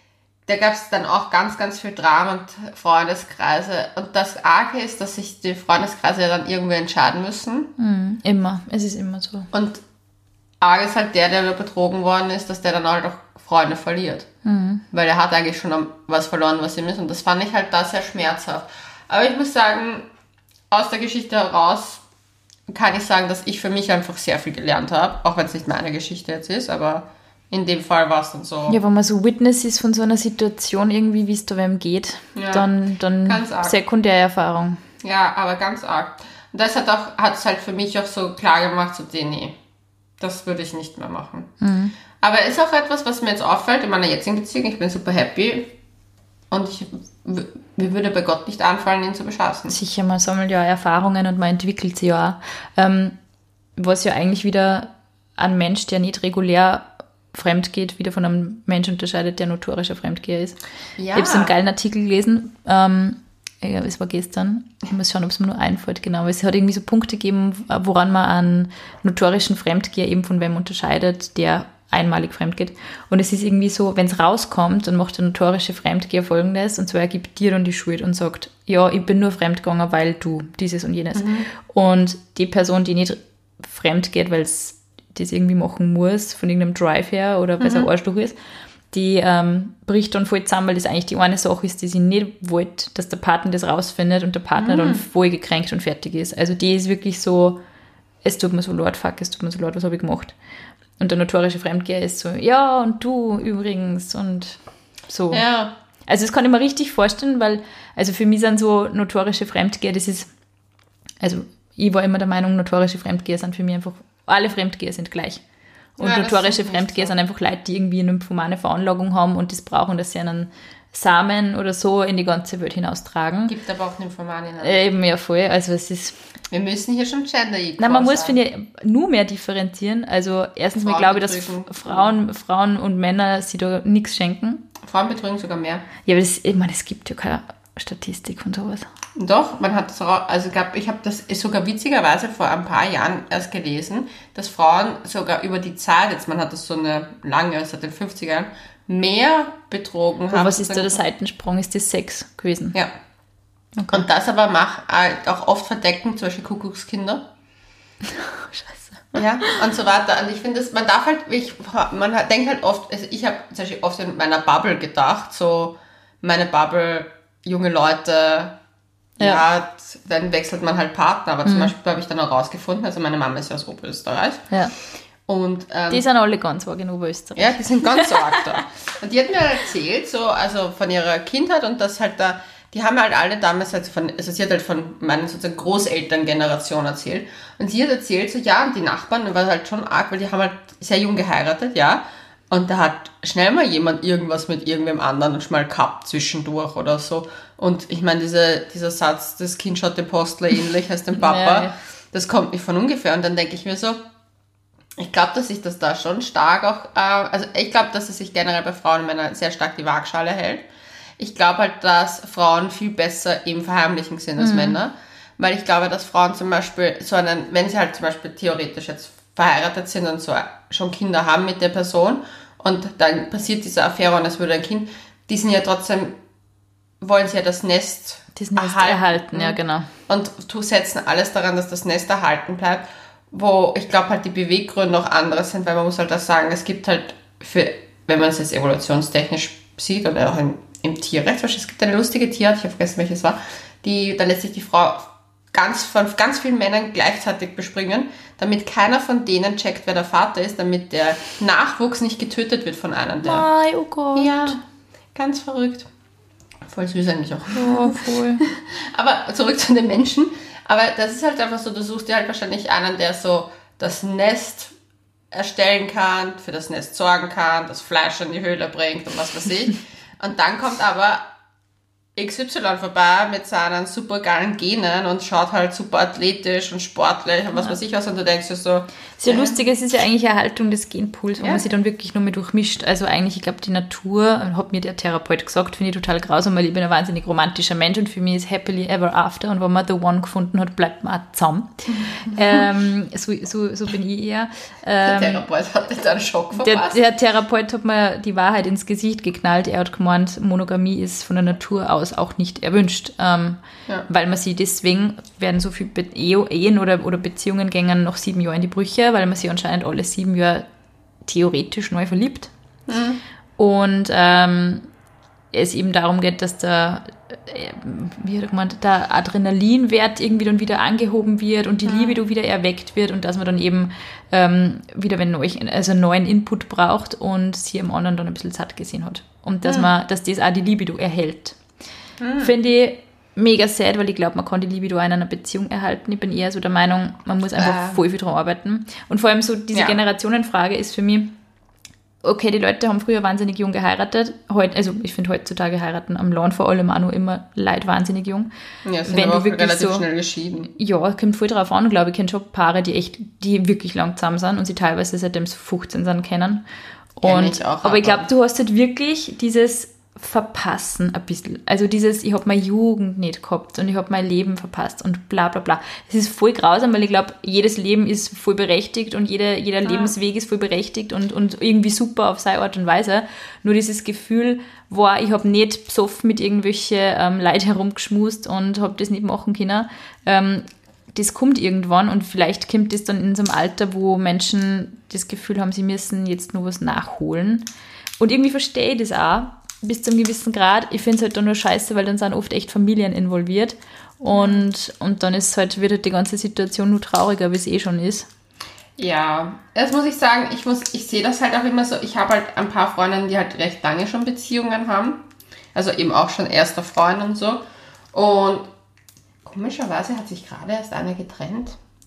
Da gab es dann auch ganz, ganz viel Drama und Freundeskreise. Und das Arge ist, dass sich die Freundeskreise ja dann irgendwie entscheiden müssen. Mhm, immer. Es ist immer so. Und Arge ist halt der, der betrogen worden ist, dass der dann halt auch Freunde verliert. Mhm. Weil er hat eigentlich schon was verloren, was ihm ist. Und das fand ich halt da sehr schmerzhaft. Aber ich muss sagen, aus der Geschichte heraus kann ich sagen, dass ich für mich einfach sehr viel gelernt habe. Auch wenn es nicht meine Geschichte jetzt ist, aber in dem Fall war es dann so. Ja, wenn man so Witness ist von so einer Situation irgendwie, wie es da wem geht, ja, dann, dann Sekundärerfahrung. Ja, aber ganz arg. Und das hat auch, hat es halt für mich auch so klar gemacht, so, nee, das würde ich nicht mehr machen. Mhm. Aber ist auch etwas, was mir jetzt auffällt in meiner jetzigen Beziehung. Ich bin super happy und ich, mir würde bei Gott nicht anfallen, ihn zu beschassen. Sicher, man sammelt ja Erfahrungen und man entwickelt sie ja auch. Ähm, was ja eigentlich wieder ein Mensch, der nicht regulär fremd geht, wieder von einem Mensch unterscheidet, der notorischer Fremdgeher ist. Ja. Ich habe so einen geilen Artikel gelesen, ähm, ja, es war gestern, ich muss schauen, ob es mir nur einfällt, genau, aber es hat irgendwie so Punkte gegeben, woran man einen notorischen Fremdgeher eben von wem unterscheidet, der einmalig fremd geht. Und es ist irgendwie so, wenn es rauskommt, dann macht der notorische Fremdgeher Folgendes, und zwar er gibt dir dann die Schuld und sagt, ja, ich bin nur fremdgegangen, weil du dieses und jenes. Mhm. Und die Person, die nicht fremd geht, weil es das irgendwie machen muss, von irgendeinem Drive her oder weil es mhm. ein Arschloch ist, die ähm, bricht dann voll zusammen, weil das eigentlich die eine Sache ist, die sie nicht wollte, dass der Partner das rausfindet und der Partner mhm. dann voll gekränkt und fertig ist. Also die ist wirklich so, es tut mir so leid, fuck, es tut mir so leid, was habe ich gemacht? Und der notorische Fremdgeher ist so, ja, und du übrigens und so. Ja. Also das kann ich mir richtig vorstellen, weil, also für mich sind so notorische Fremdgeher, das ist, also ich war immer der Meinung, notorische Fremdgeher sind für mich einfach, alle Fremdgeher sind gleich. Und ja, notorische Fremdgeher so. sind einfach Leute, die irgendwie eine nymphomane Veranlagung haben und das brauchen, dass sie einen Samen oder so in die ganze Welt hinaustragen. Gibt aber auch Nymphomaninnen. Äh, eben, ja, voll. Also es ist... Wir müssen hier schon Gender equal Nein, man muss, finde ich, nur mehr differenzieren. Also erstens mal glaube ich, dass Frauen, Frauen und Männer sich da nichts schenken. Frauen betrügen sogar mehr. Ja, aber das, ich meine, es gibt ja keine Statistik von sowas. Doch, man hat das, also gab, ich habe das sogar witzigerweise vor ein paar Jahren erst gelesen, dass Frauen sogar über die Zeit, jetzt man hat das so eine lange, seit den fünfzigern, mehr betrogen aber haben. Was ist da der Seitensprung? Ist das Sex gewesen? Ja. Okay. Und das aber macht halt auch oft verdecken, zum Beispiel Kuckuckskinder. Scheiße. Ja, und so weiter. Und ich finde, man darf halt, ich, man hat, denkt halt oft, also ich habe zum Beispiel oft in meiner Bubble gedacht, so meine Bubble, junge Leute, ja, ja dann wechselt man halt Partner. Aber mhm. zum Beispiel habe ich dann auch rausgefunden, also meine Mama ist ja aus Oberösterreich. Ja. Und, ähm, die sind alle ganz arg in Oberösterreich. Ja, die sind ganz arg da. Und die hat mir erzählt, so, also von ihrer Kindheit und das halt da, die haben halt alle damals, halt von, also sie hat halt von meiner sozusagen Großelterngeneration erzählt. Und sie hat erzählt, so, ja, und die Nachbarn, war halt schon arg, weil die haben halt sehr jung geheiratet, ja. Und da hat schnell mal jemand irgendwas mit irgendwem anderen und schon mal gehabt zwischendurch oder so. Und ich meine, diese, dieser Satz, das Kind schaut dem Postler ähnlich als dem Papa, ja, ja. das kommt nicht von ungefähr. Und dann denke ich mir so, ich glaube, dass sich das da schon stark auch, äh, also ich glaube, dass es sich generell bei Frauen und Männern sehr stark die Waagschale hält. Ich glaube halt, dass Frauen viel besser im Verheimlichen sind als mhm. Männer, weil ich glaube, dass Frauen zum Beispiel so einen, wenn sie halt zum Beispiel theoretisch jetzt verheiratet sind und so schon Kinder haben mit der Person und dann passiert diese Affäre und es würde ein Kind, die sind ja trotzdem, wollen sie ja das Nest, das Nest erhalten. erhalten, ja genau. Und setzen alles daran, dass das Nest erhalten bleibt, wo ich glaube halt die Beweggründe auch andere sind, weil man muss halt auch sagen, es gibt halt für, wenn man es jetzt evolutionstechnisch sieht oder auch im, im Tierrecht, es gibt eine lustige Tierart, ich habe vergessen welches war, die, da lässt sich die Frau ganz von ganz vielen Männern gleichzeitig bespringen, damit keiner von denen checkt, wer der Vater ist, damit der Nachwuchs nicht getötet wird von einem der. Nein, oh Gott. Ja, ganz verrückt. Voll süß eigentlich auch. Oh, voll. Aber zurück zu den Menschen. Aber das ist halt einfach so, du suchst dir halt wahrscheinlich einen, der so das Nest erstellen kann, für das Nest sorgen kann, das Fleisch in die Höhle bringt und was weiß ich. Und dann kommt aber X Y vorbei mit seinen super geilen Genen und schaut halt super athletisch und sportlich und was ja. weiß ich was und du denkst dir so... Sehr ja. lustig, es ist ja eigentlich Erhaltung des Genpools, wo ja. man sich dann wirklich nur mehr durchmischt. Also eigentlich, ich glaube, die Natur, hat mir der Therapeut gesagt, finde ich total grausam, weil ich bin ein wahnsinnig romantischer Mensch und für mich ist happily ever after und wenn man the one gefunden hat, bleibt man auch zusammen. ähm, so, so, so bin ich eher. Ähm, der Therapeut hat jetzt einen Schock verpasst. Der, der Therapeut hat mir die Wahrheit ins Gesicht geknallt. Er hat gemeint, Monogamie ist von der Natur aus auch nicht erwünscht, ähm, ja. weil man sie deswegen, werden so viele Be- Ehen oder, oder Beziehungen gängen noch sieben Jahre in die Brüche, weil man sie anscheinend alle sieben Jahre theoretisch neu verliebt. Mhm. Und ähm, es eben darum geht, dass der, äh, wie hat er gemeint, der Adrenalinwert irgendwie dann wieder angehoben wird und die mhm. Libido wieder erweckt wird und dass man dann eben ähm, wieder wenn neu, also einen neuen Input braucht und sie am anderen dann ein bisschen satt gesehen hat. Und dass mhm. man, dass das auch die Libido erhält. Mhm. Finde ich mega sad, weil ich glaube, man kann die Libido in einer Beziehung erhalten. Ich bin eher so der Meinung, man muss einfach äh. voll viel dran arbeiten. Und vor allem so diese ja. Generationenfrage ist für mich, okay, die Leute haben früher wahnsinnig jung geheiratet. Heut, also ich finde heutzutage heiraten am Land vor allem auch noch immer Leute wahnsinnig jung. Ja, sind Wenn aber du auch relativ so, schnell geschieden. Ja, kommt voll drauf an. Ich glaube, ich kenne schon Paare, die echt, die wirklich lang zusammen sind und sie teilweise seitdem sie fünfzehn sind kennen. Und, ich auch, aber ich glaube, du hast halt wirklich dieses Verpassen ein bisschen. Also dieses, ich habe meine Jugend nicht gehabt und ich habe mein Leben verpasst und bla bla bla. Es ist voll grausam, weil ich glaube, jedes Leben ist voll berechtigt und jeder, jeder ja. Lebensweg ist voll berechtigt und, und irgendwie super auf seine Art und Weise. Nur dieses Gefühl war, ich habe nicht besoffen mit irgendwelchen ähm, Leuten herumgeschmust und habe das nicht machen können. Ähm, das kommt irgendwann und vielleicht kommt das dann in so einem Alter, wo Menschen das Gefühl haben, sie müssen jetzt nur was nachholen. Und irgendwie verstehe ich das auch, bis zu einem gewissen Grad. Ich finde es halt dann nur scheiße, weil dann sind oft echt Familien involviert und, und dann ist halt, wird halt die ganze Situation nur trauriger, wie es eh schon ist. Ja, das muss ich sagen, ich muss, ich sehe das halt auch immer so, ich habe halt ein paar Freundinnen, die halt recht lange schon Beziehungen haben, also eben auch schon erster Freund und so und komischerweise hat sich gerade erst eine getrennt.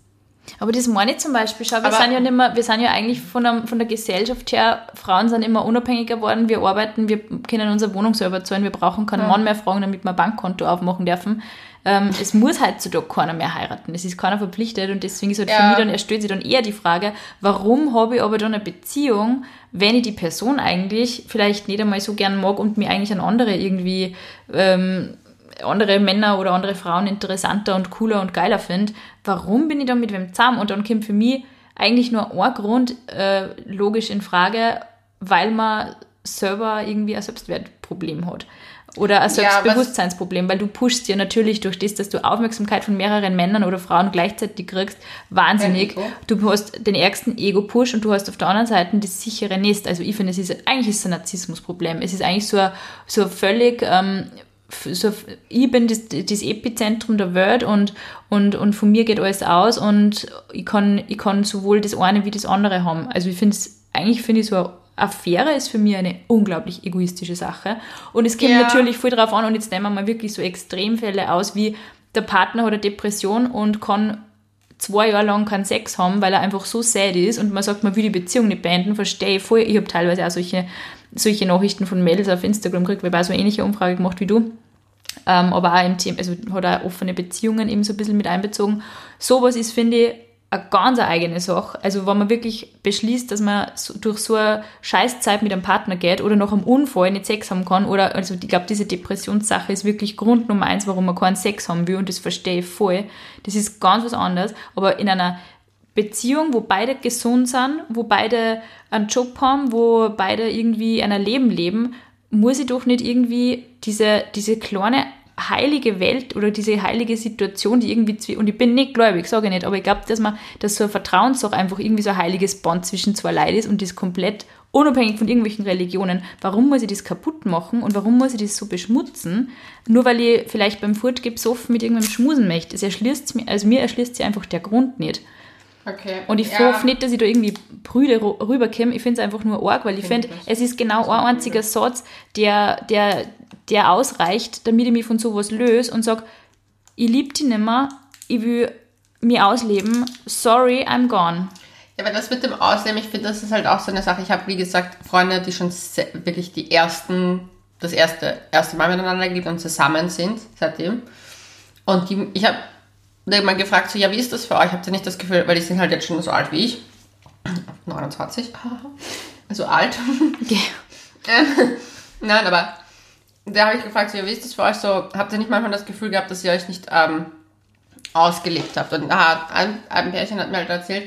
Aber das meine ich zum Beispiel, schau, wir Aber- sind ja nicht mehr, wir sind ja eigentlich von der, von der Gesellschaft her, Frauen sind immer unabhängiger geworden, wir arbeiten, wir können unsere Wohnung selber zahlen, wir brauchen keinen Ja. Mann mehr fragen, damit wir ein Bankkonto aufmachen dürfen. Ähm, es muss heutzutage keiner mehr heiraten, es ist keiner verpflichtet und deswegen ist halt für Ja. mich dann, er stellt sich dann eher die Frage, warum habe ich aber dann eine Beziehung, wenn ich die Person eigentlich vielleicht nicht einmal so gern mag und mir eigentlich an andere irgendwie ähm, andere Männer oder andere Frauen interessanter und cooler und geiler finde, warum bin ich dann mit wem zusammen? Und dann kommt für mich eigentlich nur ein Grund äh, logisch in Frage, weil man selber irgendwie ein Selbstwertproblem hat. Oder ein Ja, Selbstbewusstseinsproblem, weil du pushst ja natürlich durch das, dass du Aufmerksamkeit von mehreren Männern oder Frauen gleichzeitig kriegst, wahnsinnig. Ego. Du hast den ärgsten Ego-Push und du hast auf der anderen Seite das sichere Nest. Also ich finde, es ist eigentlich ist es ein Narzissmusproblem. Es ist eigentlich so ein, so ein völlig, ähm, so, ich bin das, das Epizentrum der Welt und, und, und von mir geht alles aus und ich kann, ich kann sowohl das eine wie das andere haben. Also ich finde es, eigentlich finde ich so eine Affäre ist für mich eine unglaublich egoistische Sache. Und es kommt Ja. natürlich viel drauf an und jetzt nehmen wir mal wirklich so Extremfälle aus, wie der Partner hat eine Depression und kann zwei Jahre lang keinen Sex haben, weil er einfach so sad ist und man sagt, man will die Beziehung nicht beenden, verstehe ich voll. Ich habe teilweise auch solche, solche Nachrichten von Mädels auf Instagram gekriegt, weil ich auch so eine ähnliche Umfrage gemacht wie du. Ähm, aber auch im Thema, also hat auch offene Beziehungen eben so ein bisschen mit einbezogen. Sowas ist, finde ich, eine ganz eigene Sache. Also wenn man wirklich beschließt, dass man so, durch so eine Scheißzeit mit einem Partner geht oder nach einem Unfall nicht Sex haben kann oder, also ich glaube, diese Depressionssache ist wirklich Grund Nummer eins, warum man keinen Sex haben will und das verstehe ich voll. Das ist ganz was anderes. Aber in einer Beziehung, wo beide gesund sind, wo beide einen Job haben, wo beide irgendwie ein Leben leben, muss ich doch nicht irgendwie diese, diese kleine heilige Welt oder diese heilige Situation, die irgendwie, zwi- und ich bin nicht gläubig, sage ich nicht, aber ich glaube, dass man, dass so eine Vertrauenssache einfach irgendwie so ein heiliges Band zwischen zwei Leuten ist und das komplett unabhängig von irgendwelchen Religionen. Warum muss ich das kaputt machen und warum muss ich das so beschmutzen? Nur weil ich vielleicht beim Fortgehen besoffen mit irgendeinem schmusen möchte. Es erschließt mir, also mir erschließt sich einfach der Grund nicht. Okay. Und ich Ja. hoffe nicht, dass ich da irgendwie prüde ru- rüberkomme. Ich finde es einfach nur arg, weil ich finde, es ist genau ein einziger Satz, der, der, der ausreicht, damit ich mich von sowas löse und sage, ich liebe dich nicht mehr, ich will mich ausleben, sorry, I'm gone. Ja, aber das mit dem Ausleben, ich finde, das ist halt auch so eine Sache. Ich habe, wie gesagt, Freunde, die schon se- wirklich die ersten, das erste, erste Mal miteinander gelebt und zusammen sind seitdem. Und die, ich habe mal gefragt, so, ja, wie ist das für euch? Habt ihr nicht das Gefühl, weil die sind halt jetzt schon so alt wie ich, neunundzwanzig, also alt. Okay. Ähm, Nein, aber da habe ich gefragt, so, ja, wie ist das für euch so? Habt ihr nicht manchmal das Gefühl gehabt, dass ihr euch nicht ähm, ausgelebt habt? Und aha, ein, ein Pärchen hat mir halt erzählt,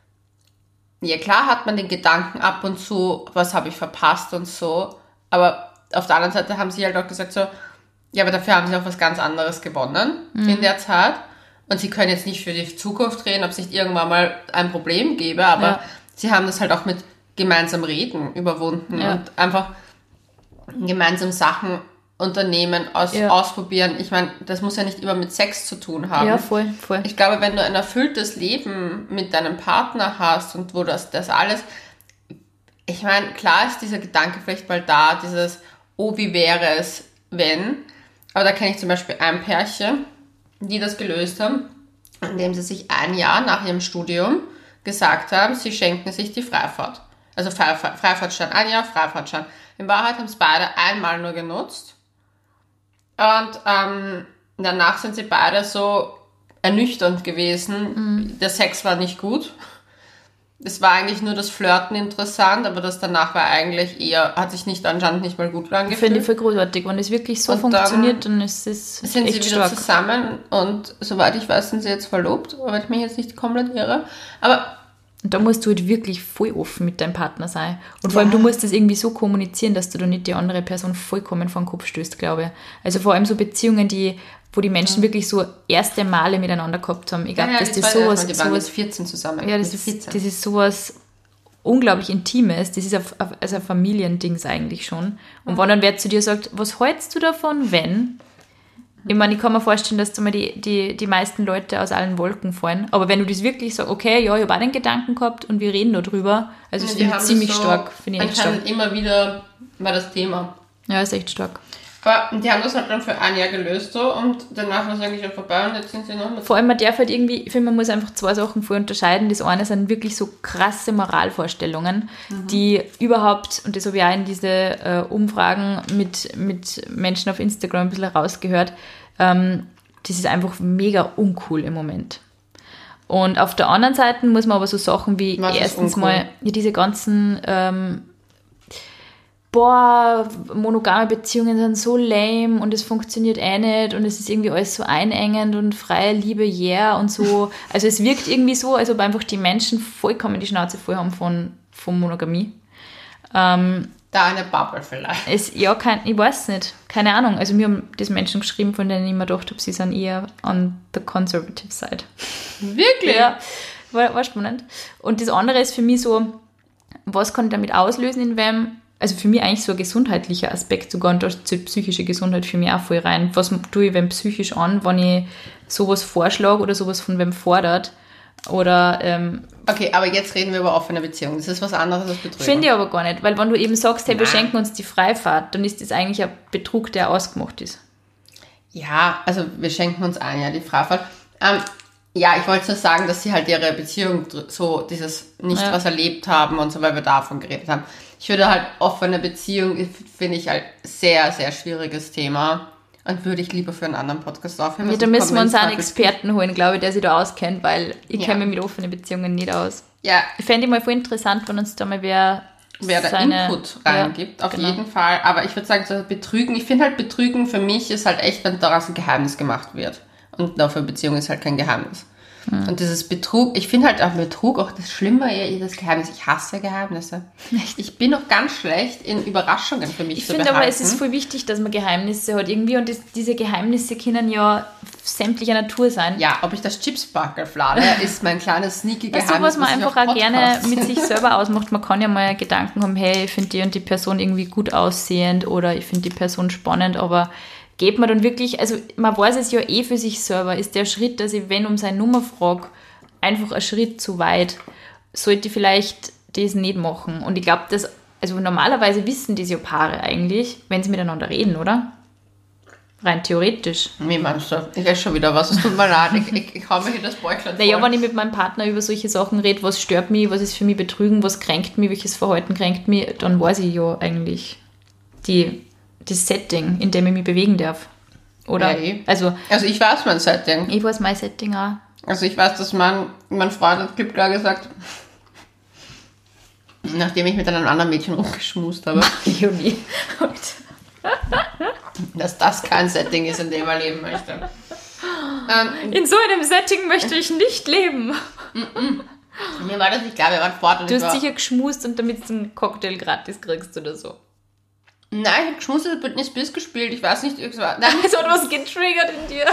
ja klar hat man den Gedanken ab und zu, was habe ich verpasst und so, aber auf der anderen Seite haben sie halt auch gesagt so, ja, aber dafür haben sie auch was ganz anderes gewonnen Mhm. in der Zeit und sie können jetzt nicht für die Zukunft reden, ob es nicht irgendwann mal ein Problem gäbe, aber Ja. sie haben das halt auch mit gemeinsam reden überwunden Ja. und einfach gemeinsam Sachen unternehmen, aus, Ja. ausprobieren. Ich meine, das muss ja nicht immer mit Sex zu tun haben. Ja, voll, voll. Ich glaube, wenn du ein erfülltes Leben mit deinem Partner hast und wo das, das alles, ich meine, klar ist dieser Gedanke vielleicht mal da, dieses, oh, wie wäre es, wenn, aber da kenne ich zum Beispiel ein Pärchen, die das gelöst haben, indem sie sich ein Jahr nach ihrem Studium gesagt haben, sie schenken sich die Freifahrt. Also Freifahrt, Freifahrtschein, ein Jahr Freifahrtschein. In Wahrheit haben es beide einmal nur genutzt. Und ähm, danach sind sie beide so ernüchternd gewesen. Mhm. Der Sex war nicht gut. Es war eigentlich nur das Flirten interessant, aber das danach war eigentlich eher, hat sich nicht anscheinend nicht mal gut Finde ich angefühlt. voll großartig. Wenn es wirklich so Und funktioniert, dann ist es Sind sie echt wieder stark. zusammen und soweit ich weiß, sind sie jetzt verlobt, aber ich mich jetzt nicht komplett irre. Aber Und da musst du halt wirklich voll offen mit deinem Partner sein. Und vor allem, Ja. du musst das irgendwie so kommunizieren, dass du da nicht die andere Person vollkommen vor den Kopf stößt, glaube ich. Also vor allem so Beziehungen, die, wo die Menschen wirklich so erste Male miteinander gehabt haben. Ich glaube, ja, ja, dass die das zwei sowas, erstmal, die waren sowas mit vierzehn zusammen. ja, das mit ist, vierzehn. das ist sowas unglaublich Intimes. Das ist ein, also ein Familiendings eigentlich schon. Und wenn dann wer zu dir sagt, was hältst du davon, wenn? Ich meine, ich kann mir vorstellen, dass da mal die, die, die meisten Leute aus allen Wolken fallen. Aber wenn du das wirklich sagst, okay, ja, ich habe auch den Gedanken gehabt und wir reden darüber, also das Die finde ich haben ziemlich das so stark. Finde ich echt stark. anscheinend immer wieder war das Thema. Ja, ist echt stark. Aber die haben das halt dann für ein Jahr gelöst so und danach war es eigentlich schon vorbei und jetzt sind sie noch mit. Vor allem, man darf halt irgendwie, ich finde, man muss einfach zwei Sachen voll unterscheiden. Das eine sind wirklich so krasse Moralvorstellungen, mhm. die überhaupt, und das habe ich auch in diese äh, Umfragen mit, mit Menschen auf Instagram ein bisschen rausgehört, ähm, das ist einfach mega uncool im Moment. Und auf der anderen Seite muss man aber so Sachen wie Was erstens mal ja, diese ganzen ähm, boah, monogame Beziehungen sind so lame und es funktioniert eh nicht und es ist irgendwie alles so einengend und freie Liebe, yeah und so. Also es wirkt irgendwie so, als ob einfach die Menschen vollkommen die Schnauze voll haben von, von Monogamie. Ähm, da eine Bubble vielleicht. Es, ja, kein, ich weiß nicht. Keine Ahnung. Also mir haben das Menschen geschrieben, von denen ich mir gedacht habe, sie sind eher on the conservative side. Wirklich? Ja, war, war spannend. Und das andere ist für mich so, was kann ich damit auslösen in wem? Also für mich eigentlich so ein gesundheitlicher Aspekt sogar und da ist die psychische Gesundheit für mich auch voll rein. Was tue ich wem psychisch an, wenn ich sowas vorschlage oder sowas von wem fordert? Oder, ähm, okay, aber jetzt reden wir über offene Beziehungen. Das ist was anderes als Betrug. Finde ich aber gar nicht, weil wenn du eben sagst, hey, wir Nein. schenken uns die Freifahrt, dann ist das eigentlich ein Betrug, der ausgemacht ist. Ja, also wir schenken uns ein, ja, die Freifahrt. Ähm, ja, ich wollte nur sagen, dass sie halt ihre Beziehung so dieses nicht Ja. was erlebt haben und so, weil wir davon geredet haben. Ich würde halt offene Beziehung, finde ich halt sehr, sehr schwieriges Thema und würde ich lieber für einen anderen Podcast aufhören. Ja, da müssen wir uns auch einen Experten holen, glaube ich, der sich da auskennt, weil ich Ja. kenne mich mit offenen Beziehungen nicht aus. Ja, Ich fände ich mal voll interessant, wenn uns da mal wer wer da seine, Input reingibt, ja, auf genau. jeden Fall. Aber ich würde sagen, so Betrügen, ich finde halt Betrügen für mich ist halt echt, wenn daraus ein Geheimnis gemacht wird. Und auch für Beziehung ist halt kein Geheimnis. Mhm. Und dieses Betrug, ich finde halt auch Betrug auch das Schlimme, eher das Geheimnis. Ich hasse Geheimnisse. Ich bin noch ganz schlecht in Überraschungen für mich Ich zu finde behalten. aber, es ist voll wichtig, dass man Geheimnisse hat irgendwie und das, diese Geheimnisse können ja sämtlicher Natur sein. Ja, ob ich das Chipsbackel flade, ist mein kleines sneaky Weißt Geheimnis. du, was man ich einfach auf auch gerne Podcasts- mit sich selber ausmacht? Man kann ja mal Gedanken haben, hey, ich finde die und die Person irgendwie gut aussehend oder ich finde die Person spannend, aber geht man dann wirklich, also man weiß es ja eh für sich selber, ist der Schritt, dass ich, wenn um seine Nummer frage, einfach ein Schritt zu weit, sollte ich vielleicht das nicht machen. Und ich glaube, dass, also normalerweise wissen das ja Paare eigentlich, wenn sie miteinander reden, oder? Rein theoretisch. Wie meinst du? Ich esse schon wieder was, es tut mir leid, ich, ich, ich hau mir hier das Bäuchlein voll. Naja, wenn ich mit meinem Partner über solche Sachen rede, was stört mich, was ist für mich Betrügen, was kränkt mich, welches Verhalten kränkt mich, dann weiß ich ja eigentlich die, das Setting, in dem ich mich bewegen darf. Oder? Ja, eh. Also, Also ich weiß mein Setting. ich weiß mein Setting auch. Also ich weiß, dass mein, mein Freund hat klipp klar gesagt, nachdem ich mit einem anderen Mädchen rumgeschmust habe, Juni. dass das kein Setting ist, in dem er leben möchte. Ähm, In so einem Setting möchte ich nicht leben. mir war das nicht klar, wir waren fort und Du ich hast war... sicher geschmust und damit du einen Cocktail gratis kriegst oder so. Nein, ich habe geschmust, es wird nicht Biss gespielt, ich weiß nicht, es war... Nein, Es hat was getriggert in dir.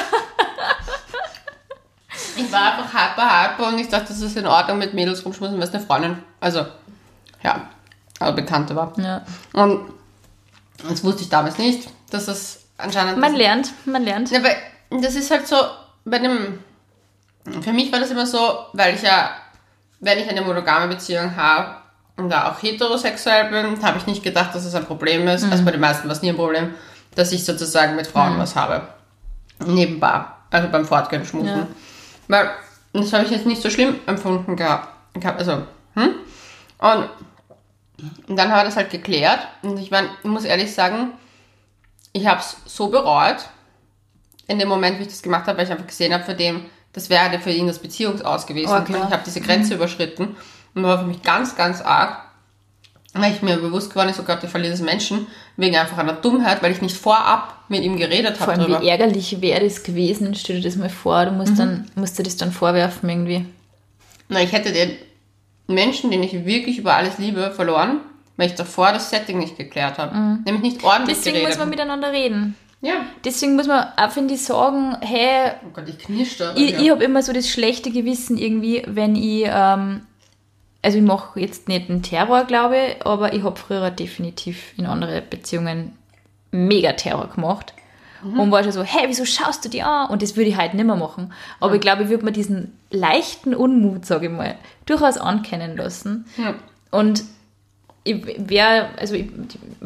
ich war einfach hyper, hyper und ich dachte, das ist in Ordnung mit Mädels rumschmusen, weil es eine Freundin, also, ja, aber Bekannte war. Ja. Und das wusste ich damals nicht, dass es anscheinend... Man lernt, man lernt. Ja, weil das ist halt so, bei dem, für mich war das immer so, weil ich ja, wenn ich eine monogame Beziehung habe und da auch heterosexuell bin, habe ich nicht gedacht, dass es ein Problem ist. Mhm. Also bei den meisten war es nie ein Problem, dass ich sozusagen mit Frauen mhm. was habe. Nebenbei, also beim Fortgehen schmusen. Ja. Weil das habe ich jetzt nicht so schlimm empfunden gehabt. Also, hm? Und, und dann haben wir das halt geklärt. Und ich meine, ich muss ehrlich sagen, ich habe es so bereut, in dem Moment, wie ich das gemacht habe, weil ich einfach gesehen habe, für den, das wäre für ihn das Beziehungsaus gewesen. Okay. Und ich habe diese Grenze mhm. überschritten. Und das war für mich ganz, ganz arg, weil ich mir bewusst geworden ist, oh Gott, ich verliere das Menschen, wegen einfach einer Dummheit, weil ich nicht vorab mit ihm geredet habe. Vor allem, wie ärgerlich wäre das gewesen, stell dir das mal vor, du musst, mhm. dann, musst dir das dann vorwerfen irgendwie. Na, ich hätte den Menschen, den ich wirklich über alles liebe, verloren, weil ich davor das Setting nicht geklärt habe. Mhm. Nämlich nicht ordentlich Deswegen geredet. muss man miteinander reden. Ja. Deswegen muss man auch, finde ich, sagen, hey, oh Gott, ich knirsche da. Ich, ich habe immer so das schlechte Gewissen irgendwie, wenn ich, ähm, also ich mache jetzt nicht einen Terror, glaube ich, aber ich habe früher definitiv in andere Beziehungen mega Terror gemacht. Mhm. Und war schon so, hey, wieso schaust du die an? Und das würde ich heute nicht mehr machen. Aber mhm. ich glaube, ich würde mir diesen leichten Unmut, sage ich mal, durchaus ankennen lassen. Mhm. Und ich wäre, also ich,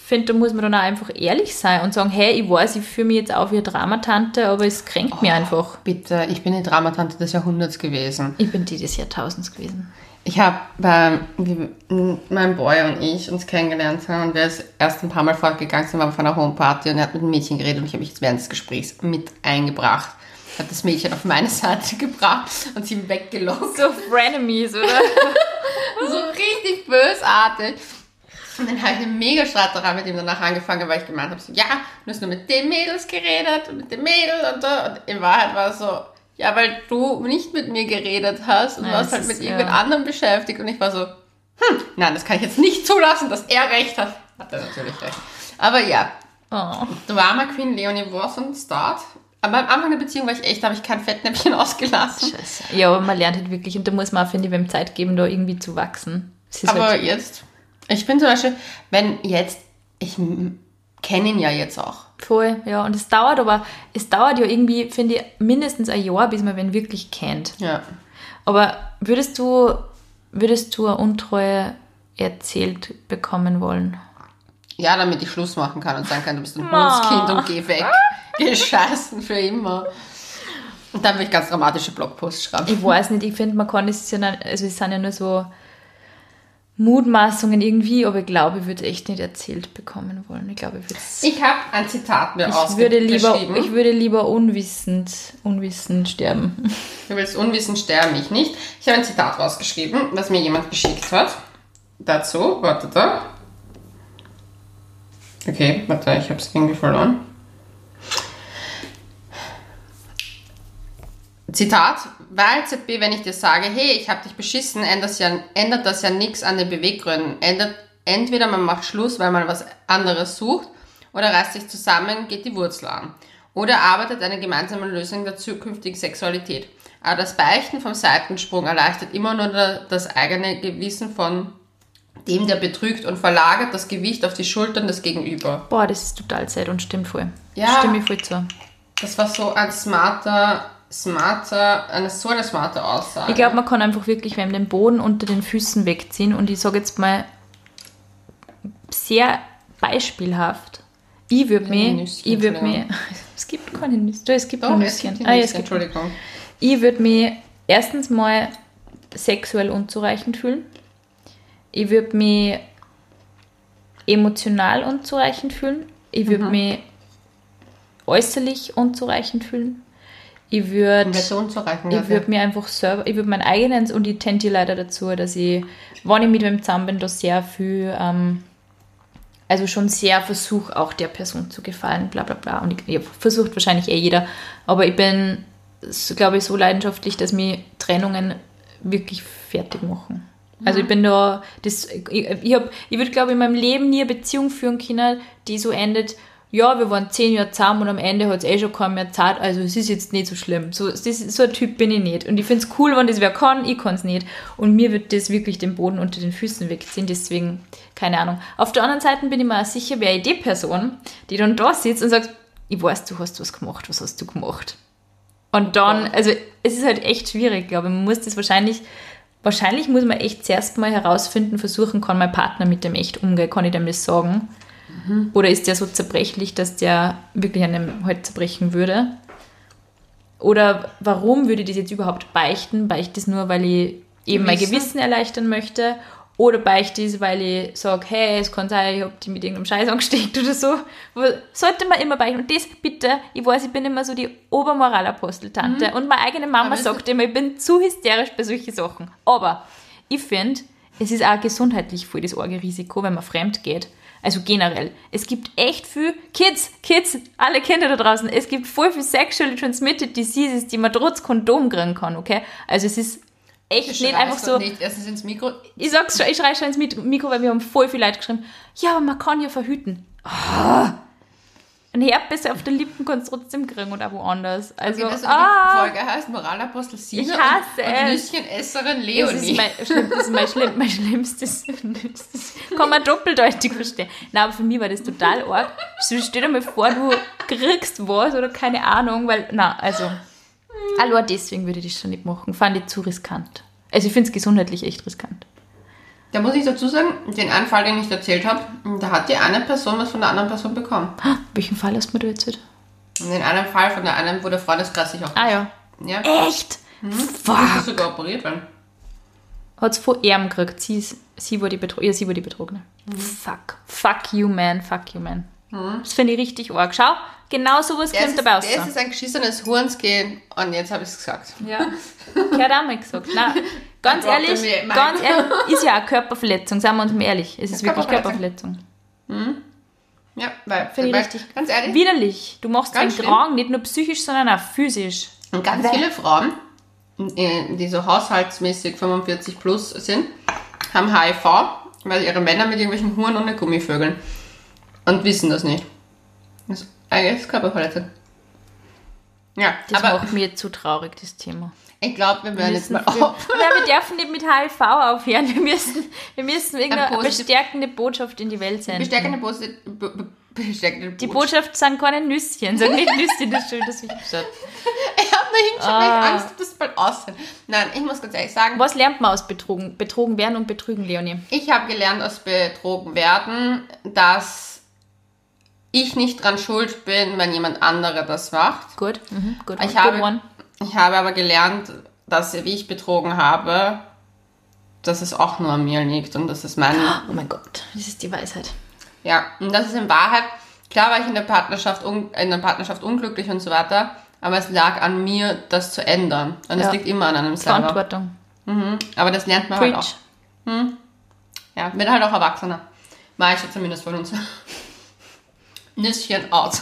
finde, da muss man dann auch einfach ehrlich sein und sagen, hey, ich weiß, ich fühle mich jetzt auf wie eine Dramatante, aber es kränkt oh, mich einfach. Bitte, ich bin die Dramatante des Jahrhunderts gewesen. Ich bin die des Jahrtausends gewesen. Ich habe, bei mein Boy und ich uns kennengelernt haben und wir erst ein paar Mal fortgegangen sind, waren auf einer Homeparty und er hat mit einem Mädchen geredet und ich habe mich jetzt während des Gesprächs mit eingebracht. Hat das Mädchen auf meine Seite gebracht und sie weggelockt. So Frenemies, oder? So richtig bösartig. Und dann habe ich eine mega Streiterei mit ihm danach angefangen, weil ich gemeint habe, so, ja, du hast nur mit den Mädels geredet und mit dem Mädel und so. Und in Wahrheit war es so, ja, weil du nicht mit mir geredet hast und nein, warst halt ist, mit ja. irgendjemand anderem beschäftigt. Und ich war so, hm, nein, das kann ich jetzt nicht zulassen, dass er recht hat. Hat er natürlich recht. Aber ja, oh. Drama Queen Leonie war so ein Start. Aber am Anfang der Beziehung war ich echt, da habe ich kein Fettnäpfchen ausgelassen. Scheiße. Ja, aber man lernt halt wirklich und da muss man auch, finde ich, beim Zeit geben, da irgendwie zu wachsen. Aber halt jetzt, ich bin zum Beispiel, wenn jetzt, ich kenne ihn ja jetzt auch. Voll, ja. Und es dauert aber, es dauert ja irgendwie, finde ich, mindestens ein Jahr, bis man wen wirklich kennt. Ja. Aber würdest du, würdest du eine Untreue erzählt bekommen wollen? Ja, damit ich Schluss machen kann und sagen kann, du bist ein Hundskind und geh weg. Geh scheißen für immer. Und dann will ich ganz dramatische Blogposts schreiben. Ich weiß nicht, ich finde, man kann es ja nicht, also es sind ja nur so Mutmaßungen irgendwie, aber ich glaube, ich würde es echt nicht erzählt bekommen wollen. Ich glaube, ich würde es... Ich habe ein Zitat mir ich würde lieber, Ich würde lieber unwissend, unwissend sterben. Du willst unwissend sterben, ich nicht. Ich habe ein Zitat rausgeschrieben, was mir jemand geschickt hat. Dazu, warte da. Okay, warte, ich habe es irgendwie verloren. Zitat, weil Z B, wenn ich dir sage, hey, ich habe dich beschissen, ändert das ja, ändert das ja nichts an den Beweggründen. Ändert, entweder man macht Schluss, weil man was anderes sucht, oder reißt sich zusammen, geht die Wurzel an. Oder arbeitet eine gemeinsame Lösung der zukünftigen Sexualität. Aber das Beichten vom Seitensprung erleichtert immer nur das eigene Gewissen von dem, der betrügt und verlagert das Gewicht auf die Schultern des Gegenüber. Boah, das ist total sad und stimmt voll. Ja, stimme ich voll zu. Das war so ein smarter... smarter, eine so eine smarte Aussage. Ich glaube, man kann einfach wirklich wem den Boden unter den Füßen wegziehen und ich sage jetzt mal sehr beispielhaft. Ich würde mich, ich würde mich, es gibt keine Nüsschen, es gibt Doch, Nüsschen. Es gibt ah, Nüsschen. es gibt Entschuldigung. Ich würde mich erstens mal sexuell unzureichend fühlen. Ich würde mich emotional unzureichend fühlen. Ich würde mhm. mich äußerlich unzureichend fühlen. Ich würde ich würd mir einfach selber, ich würde mein eigenes, und ich tendiere leider dazu, dass ich, wenn ich mit wem zusammen bin, da sehr viel, ähm, also schon sehr versuche, auch der Person zu gefallen, bla bla bla. Und ich, ich versucht wahrscheinlich eh jeder, aber ich bin, so, glaube ich, so leidenschaftlich, dass mich Trennungen wirklich fertig machen. Also ich bin da, das, ich, ich, hab, ich würde, glaube ich, in meinem Leben nie eine Beziehung führen können, die so endet, ja, wir waren zehn Jahre zusammen und am Ende hat es eh schon keinen mehr Zeit, also es ist jetzt nicht so schlimm. So, das, so ein Typ bin ich nicht. Und ich finde es cool, wenn das wer kann, ich kann es nicht. Und mir wird das wirklich den Boden unter den Füßen wegziehen, deswegen, keine Ahnung. Auf der anderen Seite bin ich mir auch sicher, wäre ich die Person, die dann da sitzt und sagt, ich weiß, du hast was gemacht, was hast du gemacht? Und dann, also es ist halt echt schwierig, glaube ich. Man muss das wahrscheinlich, wahrscheinlich muss man echt zuerst mal herausfinden, versuchen, kann mein Partner mit dem echt umgehen, kann ich dem das sagen? Mhm. Oder ist der so zerbrechlich, dass der wirklich an dem halt zerbrechen würde? Oder warum würde ich das jetzt überhaupt beichten? Beichte ich das nur, weil ich eben mein Gewissen erleichtern möchte? Oder beichte ich es, weil ich sage, hey, es kann sein, ich habe die mit irgendeinem Scheiß angesteckt oder so. Sollte man immer beichten. Und das bitte, ich weiß, ich bin immer so die Obermoralaposteltante. Mhm. Und meine eigene Mama sagt immer, ich bin zu hysterisch bei solchen Sachen. Aber ich finde, es ist auch gesundheitlich voll das Orge-Risiko, wenn man fremd geht. Also generell. Es gibt echt viel Kids, Kids, alle Kinder da draußen, es gibt voll viel sexually transmitted diseases, die man trotz Kondom kriegen kann, okay? Also es ist echt nicht einfach so... Nicht erstens ins Mikro. Ich sag's schon, ich schreie schon ins Mikro, weil wir haben voll viel Leute geschrieben, ja, aber man kann ja verhüten. Oh. Ein Herpes auf den Lippen kannst du trotzdem kriegen und auch woanders. Also, okay, das ah, die Folge heißt Moralapostel Sina ich hasse und, und Nüsschenesserin Leonie. Das ist mein, das ist mein, Schlimm, mein Schlimmstes. Das kann man doppeldeutig verstehen. Nein, aber für mich war das total arg. Stell dir mal vor, du kriegst was oder keine Ahnung, weil, nein, also, allein deswegen würde ich das schon nicht machen. Fand ich zu riskant. Also ich finde es gesundheitlich echt riskant. Da muss ich dazu sagen, den einen Fall, den ich erzählt habe, da hat die eine Person was von der anderen Person bekommen. Welchen Fall hast du mir erzählt? Und den einen Fall von der einen, wo der Freundeskreis sich auch... Ah ja. Ja. Echt? Mhm. Fuck. Die ist sogar operiert werden. Hat es von ihm gekriegt. Sie, ist- sie war die Betro- ja, sie war die Betrogene. Mhm. Fuck. Fuck you, man. Fuck you, man. Mhm. Das finde ich richtig arg. Schau, genau sowas Das kommt ist, dabei raus. das ist ein geschissenes Hurensgehen und jetzt habe ich es gesagt. Ja. Ich hätte auch mal gesagt. Nein, ganz Dann ehrlich, braucht er mir- ganz ehrlich, ist ja eine Körperverletzung, seien wir uns mal ehrlich. Es ist Ja, wirklich Körperverletzung. Körperverletzung. Ja, weil, Finde ich weil richtig. ganz ehrlich, Widerlich. Du machst Ganz den schlimm. Drang nicht nur psychisch, sondern auch physisch. und ganz viele Frauen, äh, die so haushaltsmäßig fünfundvierzig plus sind, haben H I V, weil ihre Männer mit irgendwelchen Huren und Gummivögeln und wissen das nicht. Das ist eigentlich Körperverletzung. Ja, Das aber macht mir zu traurig, das Thema. ich glaube, wir werden jetzt mal müssen für- auf. Nein, wir dürfen nicht mit H I V aufhören. Wir müssen, wir müssen irgendeine Ein positiv- bestärkende Botschaft in die Welt senden. Bestärkende Post- be- be- bestärkende Die Botschaft. Botschaft sind keine Nüsschen. Sag nicht Nüsschen, das ist schön, das wichtig gesagt. Ich habe nur hingeschaut, weil Ah. ich Angst habe, dass es bald aussehen. Nein, ich muss ganz ehrlich sagen, Was lernt man aus Betrogen? Betrogen werden und betrügen, Leonie. ich habe gelernt aus betrogen werden, dass ich nicht dran schuld bin, wenn jemand anderer das macht. Gut, mhm, gut. Ich good habe, one. ich habe aber gelernt, dass, wie ich betrogen habe, dass es auch nur an mir liegt und dass es mein... Oh mein Gott, das ist die Weisheit. Ja, und das ist in Wahrheit... Klar war ich in der Partnerschaft, un, in der Partnerschaft unglücklich und so weiter, aber es lag an mir, das zu ändern. Und es Ja. liegt immer an einem selber. Verantwortung. Mhm. Aber das lernt man halt auch. Preach. Ja, wird halt auch Erwachsener. War ich ja zumindest von uns. Nüsschen out.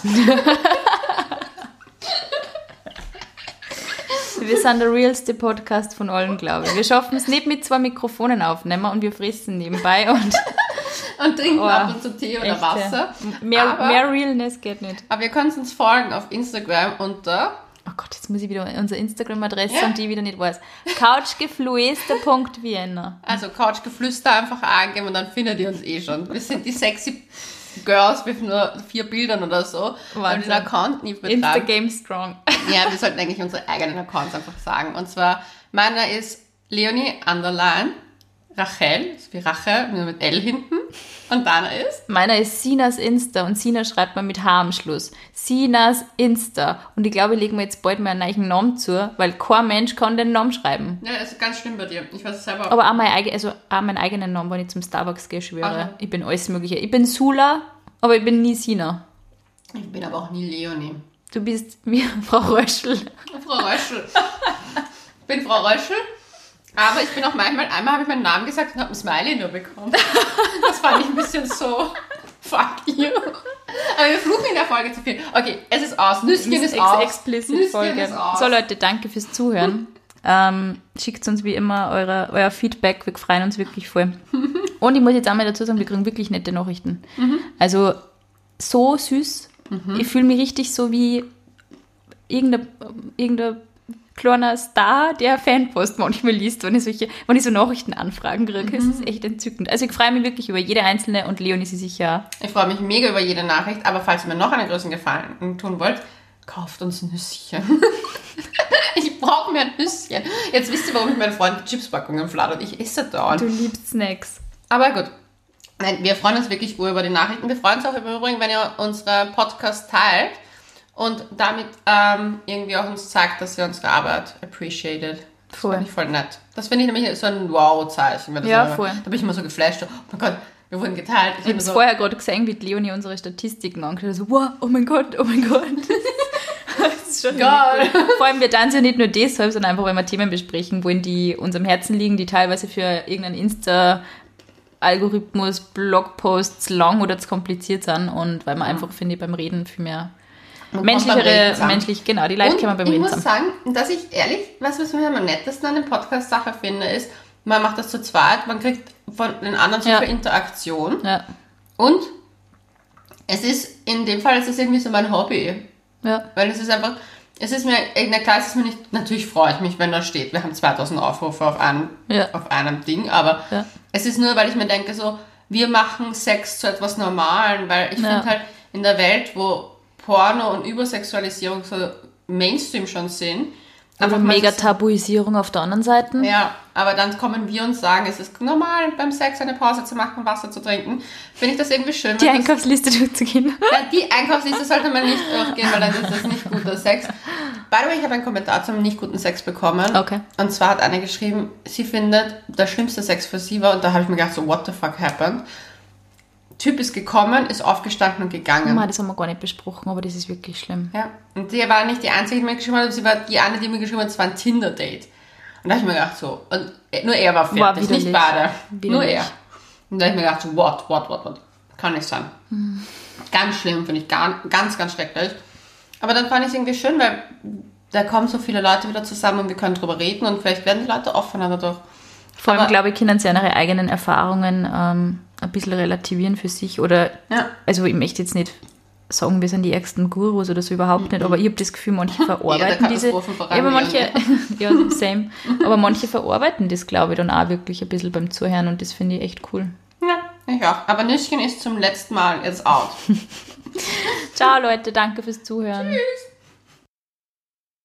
Wir sind der realste Podcast von allen, glaube ich. Wir schaffen es nicht mit zwei Mikrofonen aufnehmen und wir fressen nebenbei und Und trinken Oh, ab und zu Tee oder echt, Wasser. mehr, aber, mehr Realness geht nicht. aber ihr könnt uns folgen auf Instagram unter... Oh Gott, jetzt muss ich wieder unsere Instagram-Adresse Ja. und die wieder nicht weiß. couchgefluester punkt vienna. Also Couchgeflüster einfach eingeben und dann findet ihr uns eh schon. Wir sind die sexy Girls mit nur vier Bildern oder so. Weil wir Wahnsinn. den Account nie betreiben. Instagame strong. Ja, wir sollten eigentlich unsere eigenen Accounts einfach sagen. Und zwar, meiner ist Leonie Underline Rachel, so wie Rache, nur mit L hinten. Und deiner ist? Meiner ist Sinas Insta und Sina schreibt man mit H am Schluss. Sinas Insta. Und ich glaube, ich lege mir jetzt bald mal einen neuen Namen zu, weil kein Mensch kann den Namen schreiben. Ja, das ist ganz schlimm bei dir. Ich weiß es selber. Aber auch, mein eigen, also auch meinen eigenen Namen, wenn ich zum Starbucks gehe, schwöre. Aha. Ich bin alles Mögliche. Ich bin Sula, aber ich bin nie Sina. Ich bin aber auch nie Leonie. Du bist wie Frau Röschel. Frau Röschel. Ich bin Frau Röschel. Aber ich bin auch manchmal, einmal habe ich meinen Namen gesagt und habe ein Smiley nur bekommen. Das fand ich ein bisschen so, fuck you. Aber wir fluchen in der Folge zu viel. Okay, es ist aus. Nüsschen ist Ex aus. explicit Nüsschen Folge. ist aus. So Leute, danke fürs Zuhören. ähm, schickt uns wie immer eure, euer Feedback. Wir freuen uns wirklich voll. Und ich muss jetzt einmal dazu sagen, wir kriegen wirklich nette Nachrichten. Mhm. Also so süß. Mhm. Ich fühle mich richtig so wie irgendein, irgendein kleiner Star, der Fanpost manchmal liest, wenn ich, solche, wenn ich so Nachrichtenanfragen kriege. Es Mhm. ist echt entzückend. Also ich freue mich wirklich über jede einzelne und Leonie sie sicher auch. Ich freue mich mega über jede Nachricht, aber falls ihr mir noch einen größeren Gefallen tun wollt, kauft uns Nüsschen. Ich brauche mehr Nüsschen. Jetzt wisst ihr, warum ich meinen Freund Chipspackungen fladert. Ich esse dauernd. Du liebst Snacks. Aber gut. Nein, wir freuen uns wirklich über die Nachrichten. Wir freuen uns auch im Übrigen, wenn ihr unsere Podcast teilt und damit ähm, irgendwie auch uns zeigt, dass ihr unsere Arbeit appreciated. Das Voll. finde ich voll nett. Das finde ich nämlich so ein Wow-Zeichen. wenn das Ja, immer- voll. Da bin ich immer so geflasht. Oh mein Gott, wir wurden geteilt. Ich habe es so, vorher gerade gesehen, wie die Leonie unsere Statistiken angeschaut hat. So, wow, oh mein Gott, oh mein Gott. Das ist schon Geil. cool. Vor allem, wir tanzen ja nicht nur deshalb, sondern einfach, wenn wir Themen besprechen wollen, die uns am Herzen liegen, die teilweise für irgendeinen Insta-Algorithmus, Blogposts lang oder zu kompliziert sind und weil man einfach, finde ich, beim Reden viel mehr man kommt beim Reden menschlichere, zusammen. menschlich, genau, die Leute Und können wir beim ich Reden muss zusammen. sagen, dass ich ehrlich, was was mir am nettesten an der Podcast-Sache finde, ist, man macht das zu zweit, man kriegt von den anderen so Ja. viel Interaktion. Ja, Und es ist, in dem Fall ist es irgendwie so mein Hobby. ja. Weil es ist einfach, es ist mir, na klar, es ist mir nicht, natürlich freue ich mich, wenn da steht, wir haben zweitausend Aufrufe auf, ein, Ja. auf einem Ding, aber Ja. es ist nur, weil ich mir denke, so, wir machen Sex zu etwas Normalen, weil ich Ja. finde halt, in der Welt, wo Porno und Übersexualisierung so Mainstream schon sind, Aber mega Tabuisierung auf der anderen Seite. Ja, aber dann kommen wir und sagen, es ist normal, beim Sex eine Pause zu machen, Wasser zu trinken. Finde ich das irgendwie schön. Die Einkaufsliste durchzugehen. Ja, die Einkaufsliste sollte man nicht durchgehen, weil dann ist das nicht guter Sex. By the way, ich habe einen Kommentar zum nicht guten Sex bekommen. Okay. Und zwar hat eine geschrieben, sie findet, der schlimmste Sex für sie war, und da habe ich mir gedacht, so, what the fuck happened? Typ ist gekommen, ist aufgestanden und gegangen. Mann, das haben wir gar nicht besprochen, aber das ist wirklich schlimm. Ja, und die war nicht die einzige, die mir geschrieben hat, sie war die eine, die mir geschrieben hat, es war ein Tinder-Date. Und da habe ich mir gedacht, so, und nur er war fertig, war nicht beide, nur er. Und da habe ich mir gedacht, so, what, what, what, what, kann nicht sein. Hm. Ganz schlimm, finde ich, ganz, ganz, ganz schrecklich. Aber dann fand ich es irgendwie schön, weil da kommen so viele Leute wieder zusammen und wir können drüber reden und vielleicht werden die Leute offener dadurch. Vor allem, glaube ich, können sie ihre eigenen Erfahrungen ähm, ein bisschen relativieren für sich. Oder, ja. Also ich möchte jetzt nicht sagen, wir sind die ärgsten Gurus oder so, überhaupt nicht. Aber ich habe das Gefühl, manche verarbeiten ja, diese... Ja, aber manche, ja, same. Aber manche verarbeiten das, glaube ich, dann auch wirklich ein bisschen beim Zuhören und das finde ich echt cool. Ja, ich auch. Aber Nüsschen ist zum letzten Mal jetzt out. Ciao, Leute. Danke fürs Zuhören. Tschüss.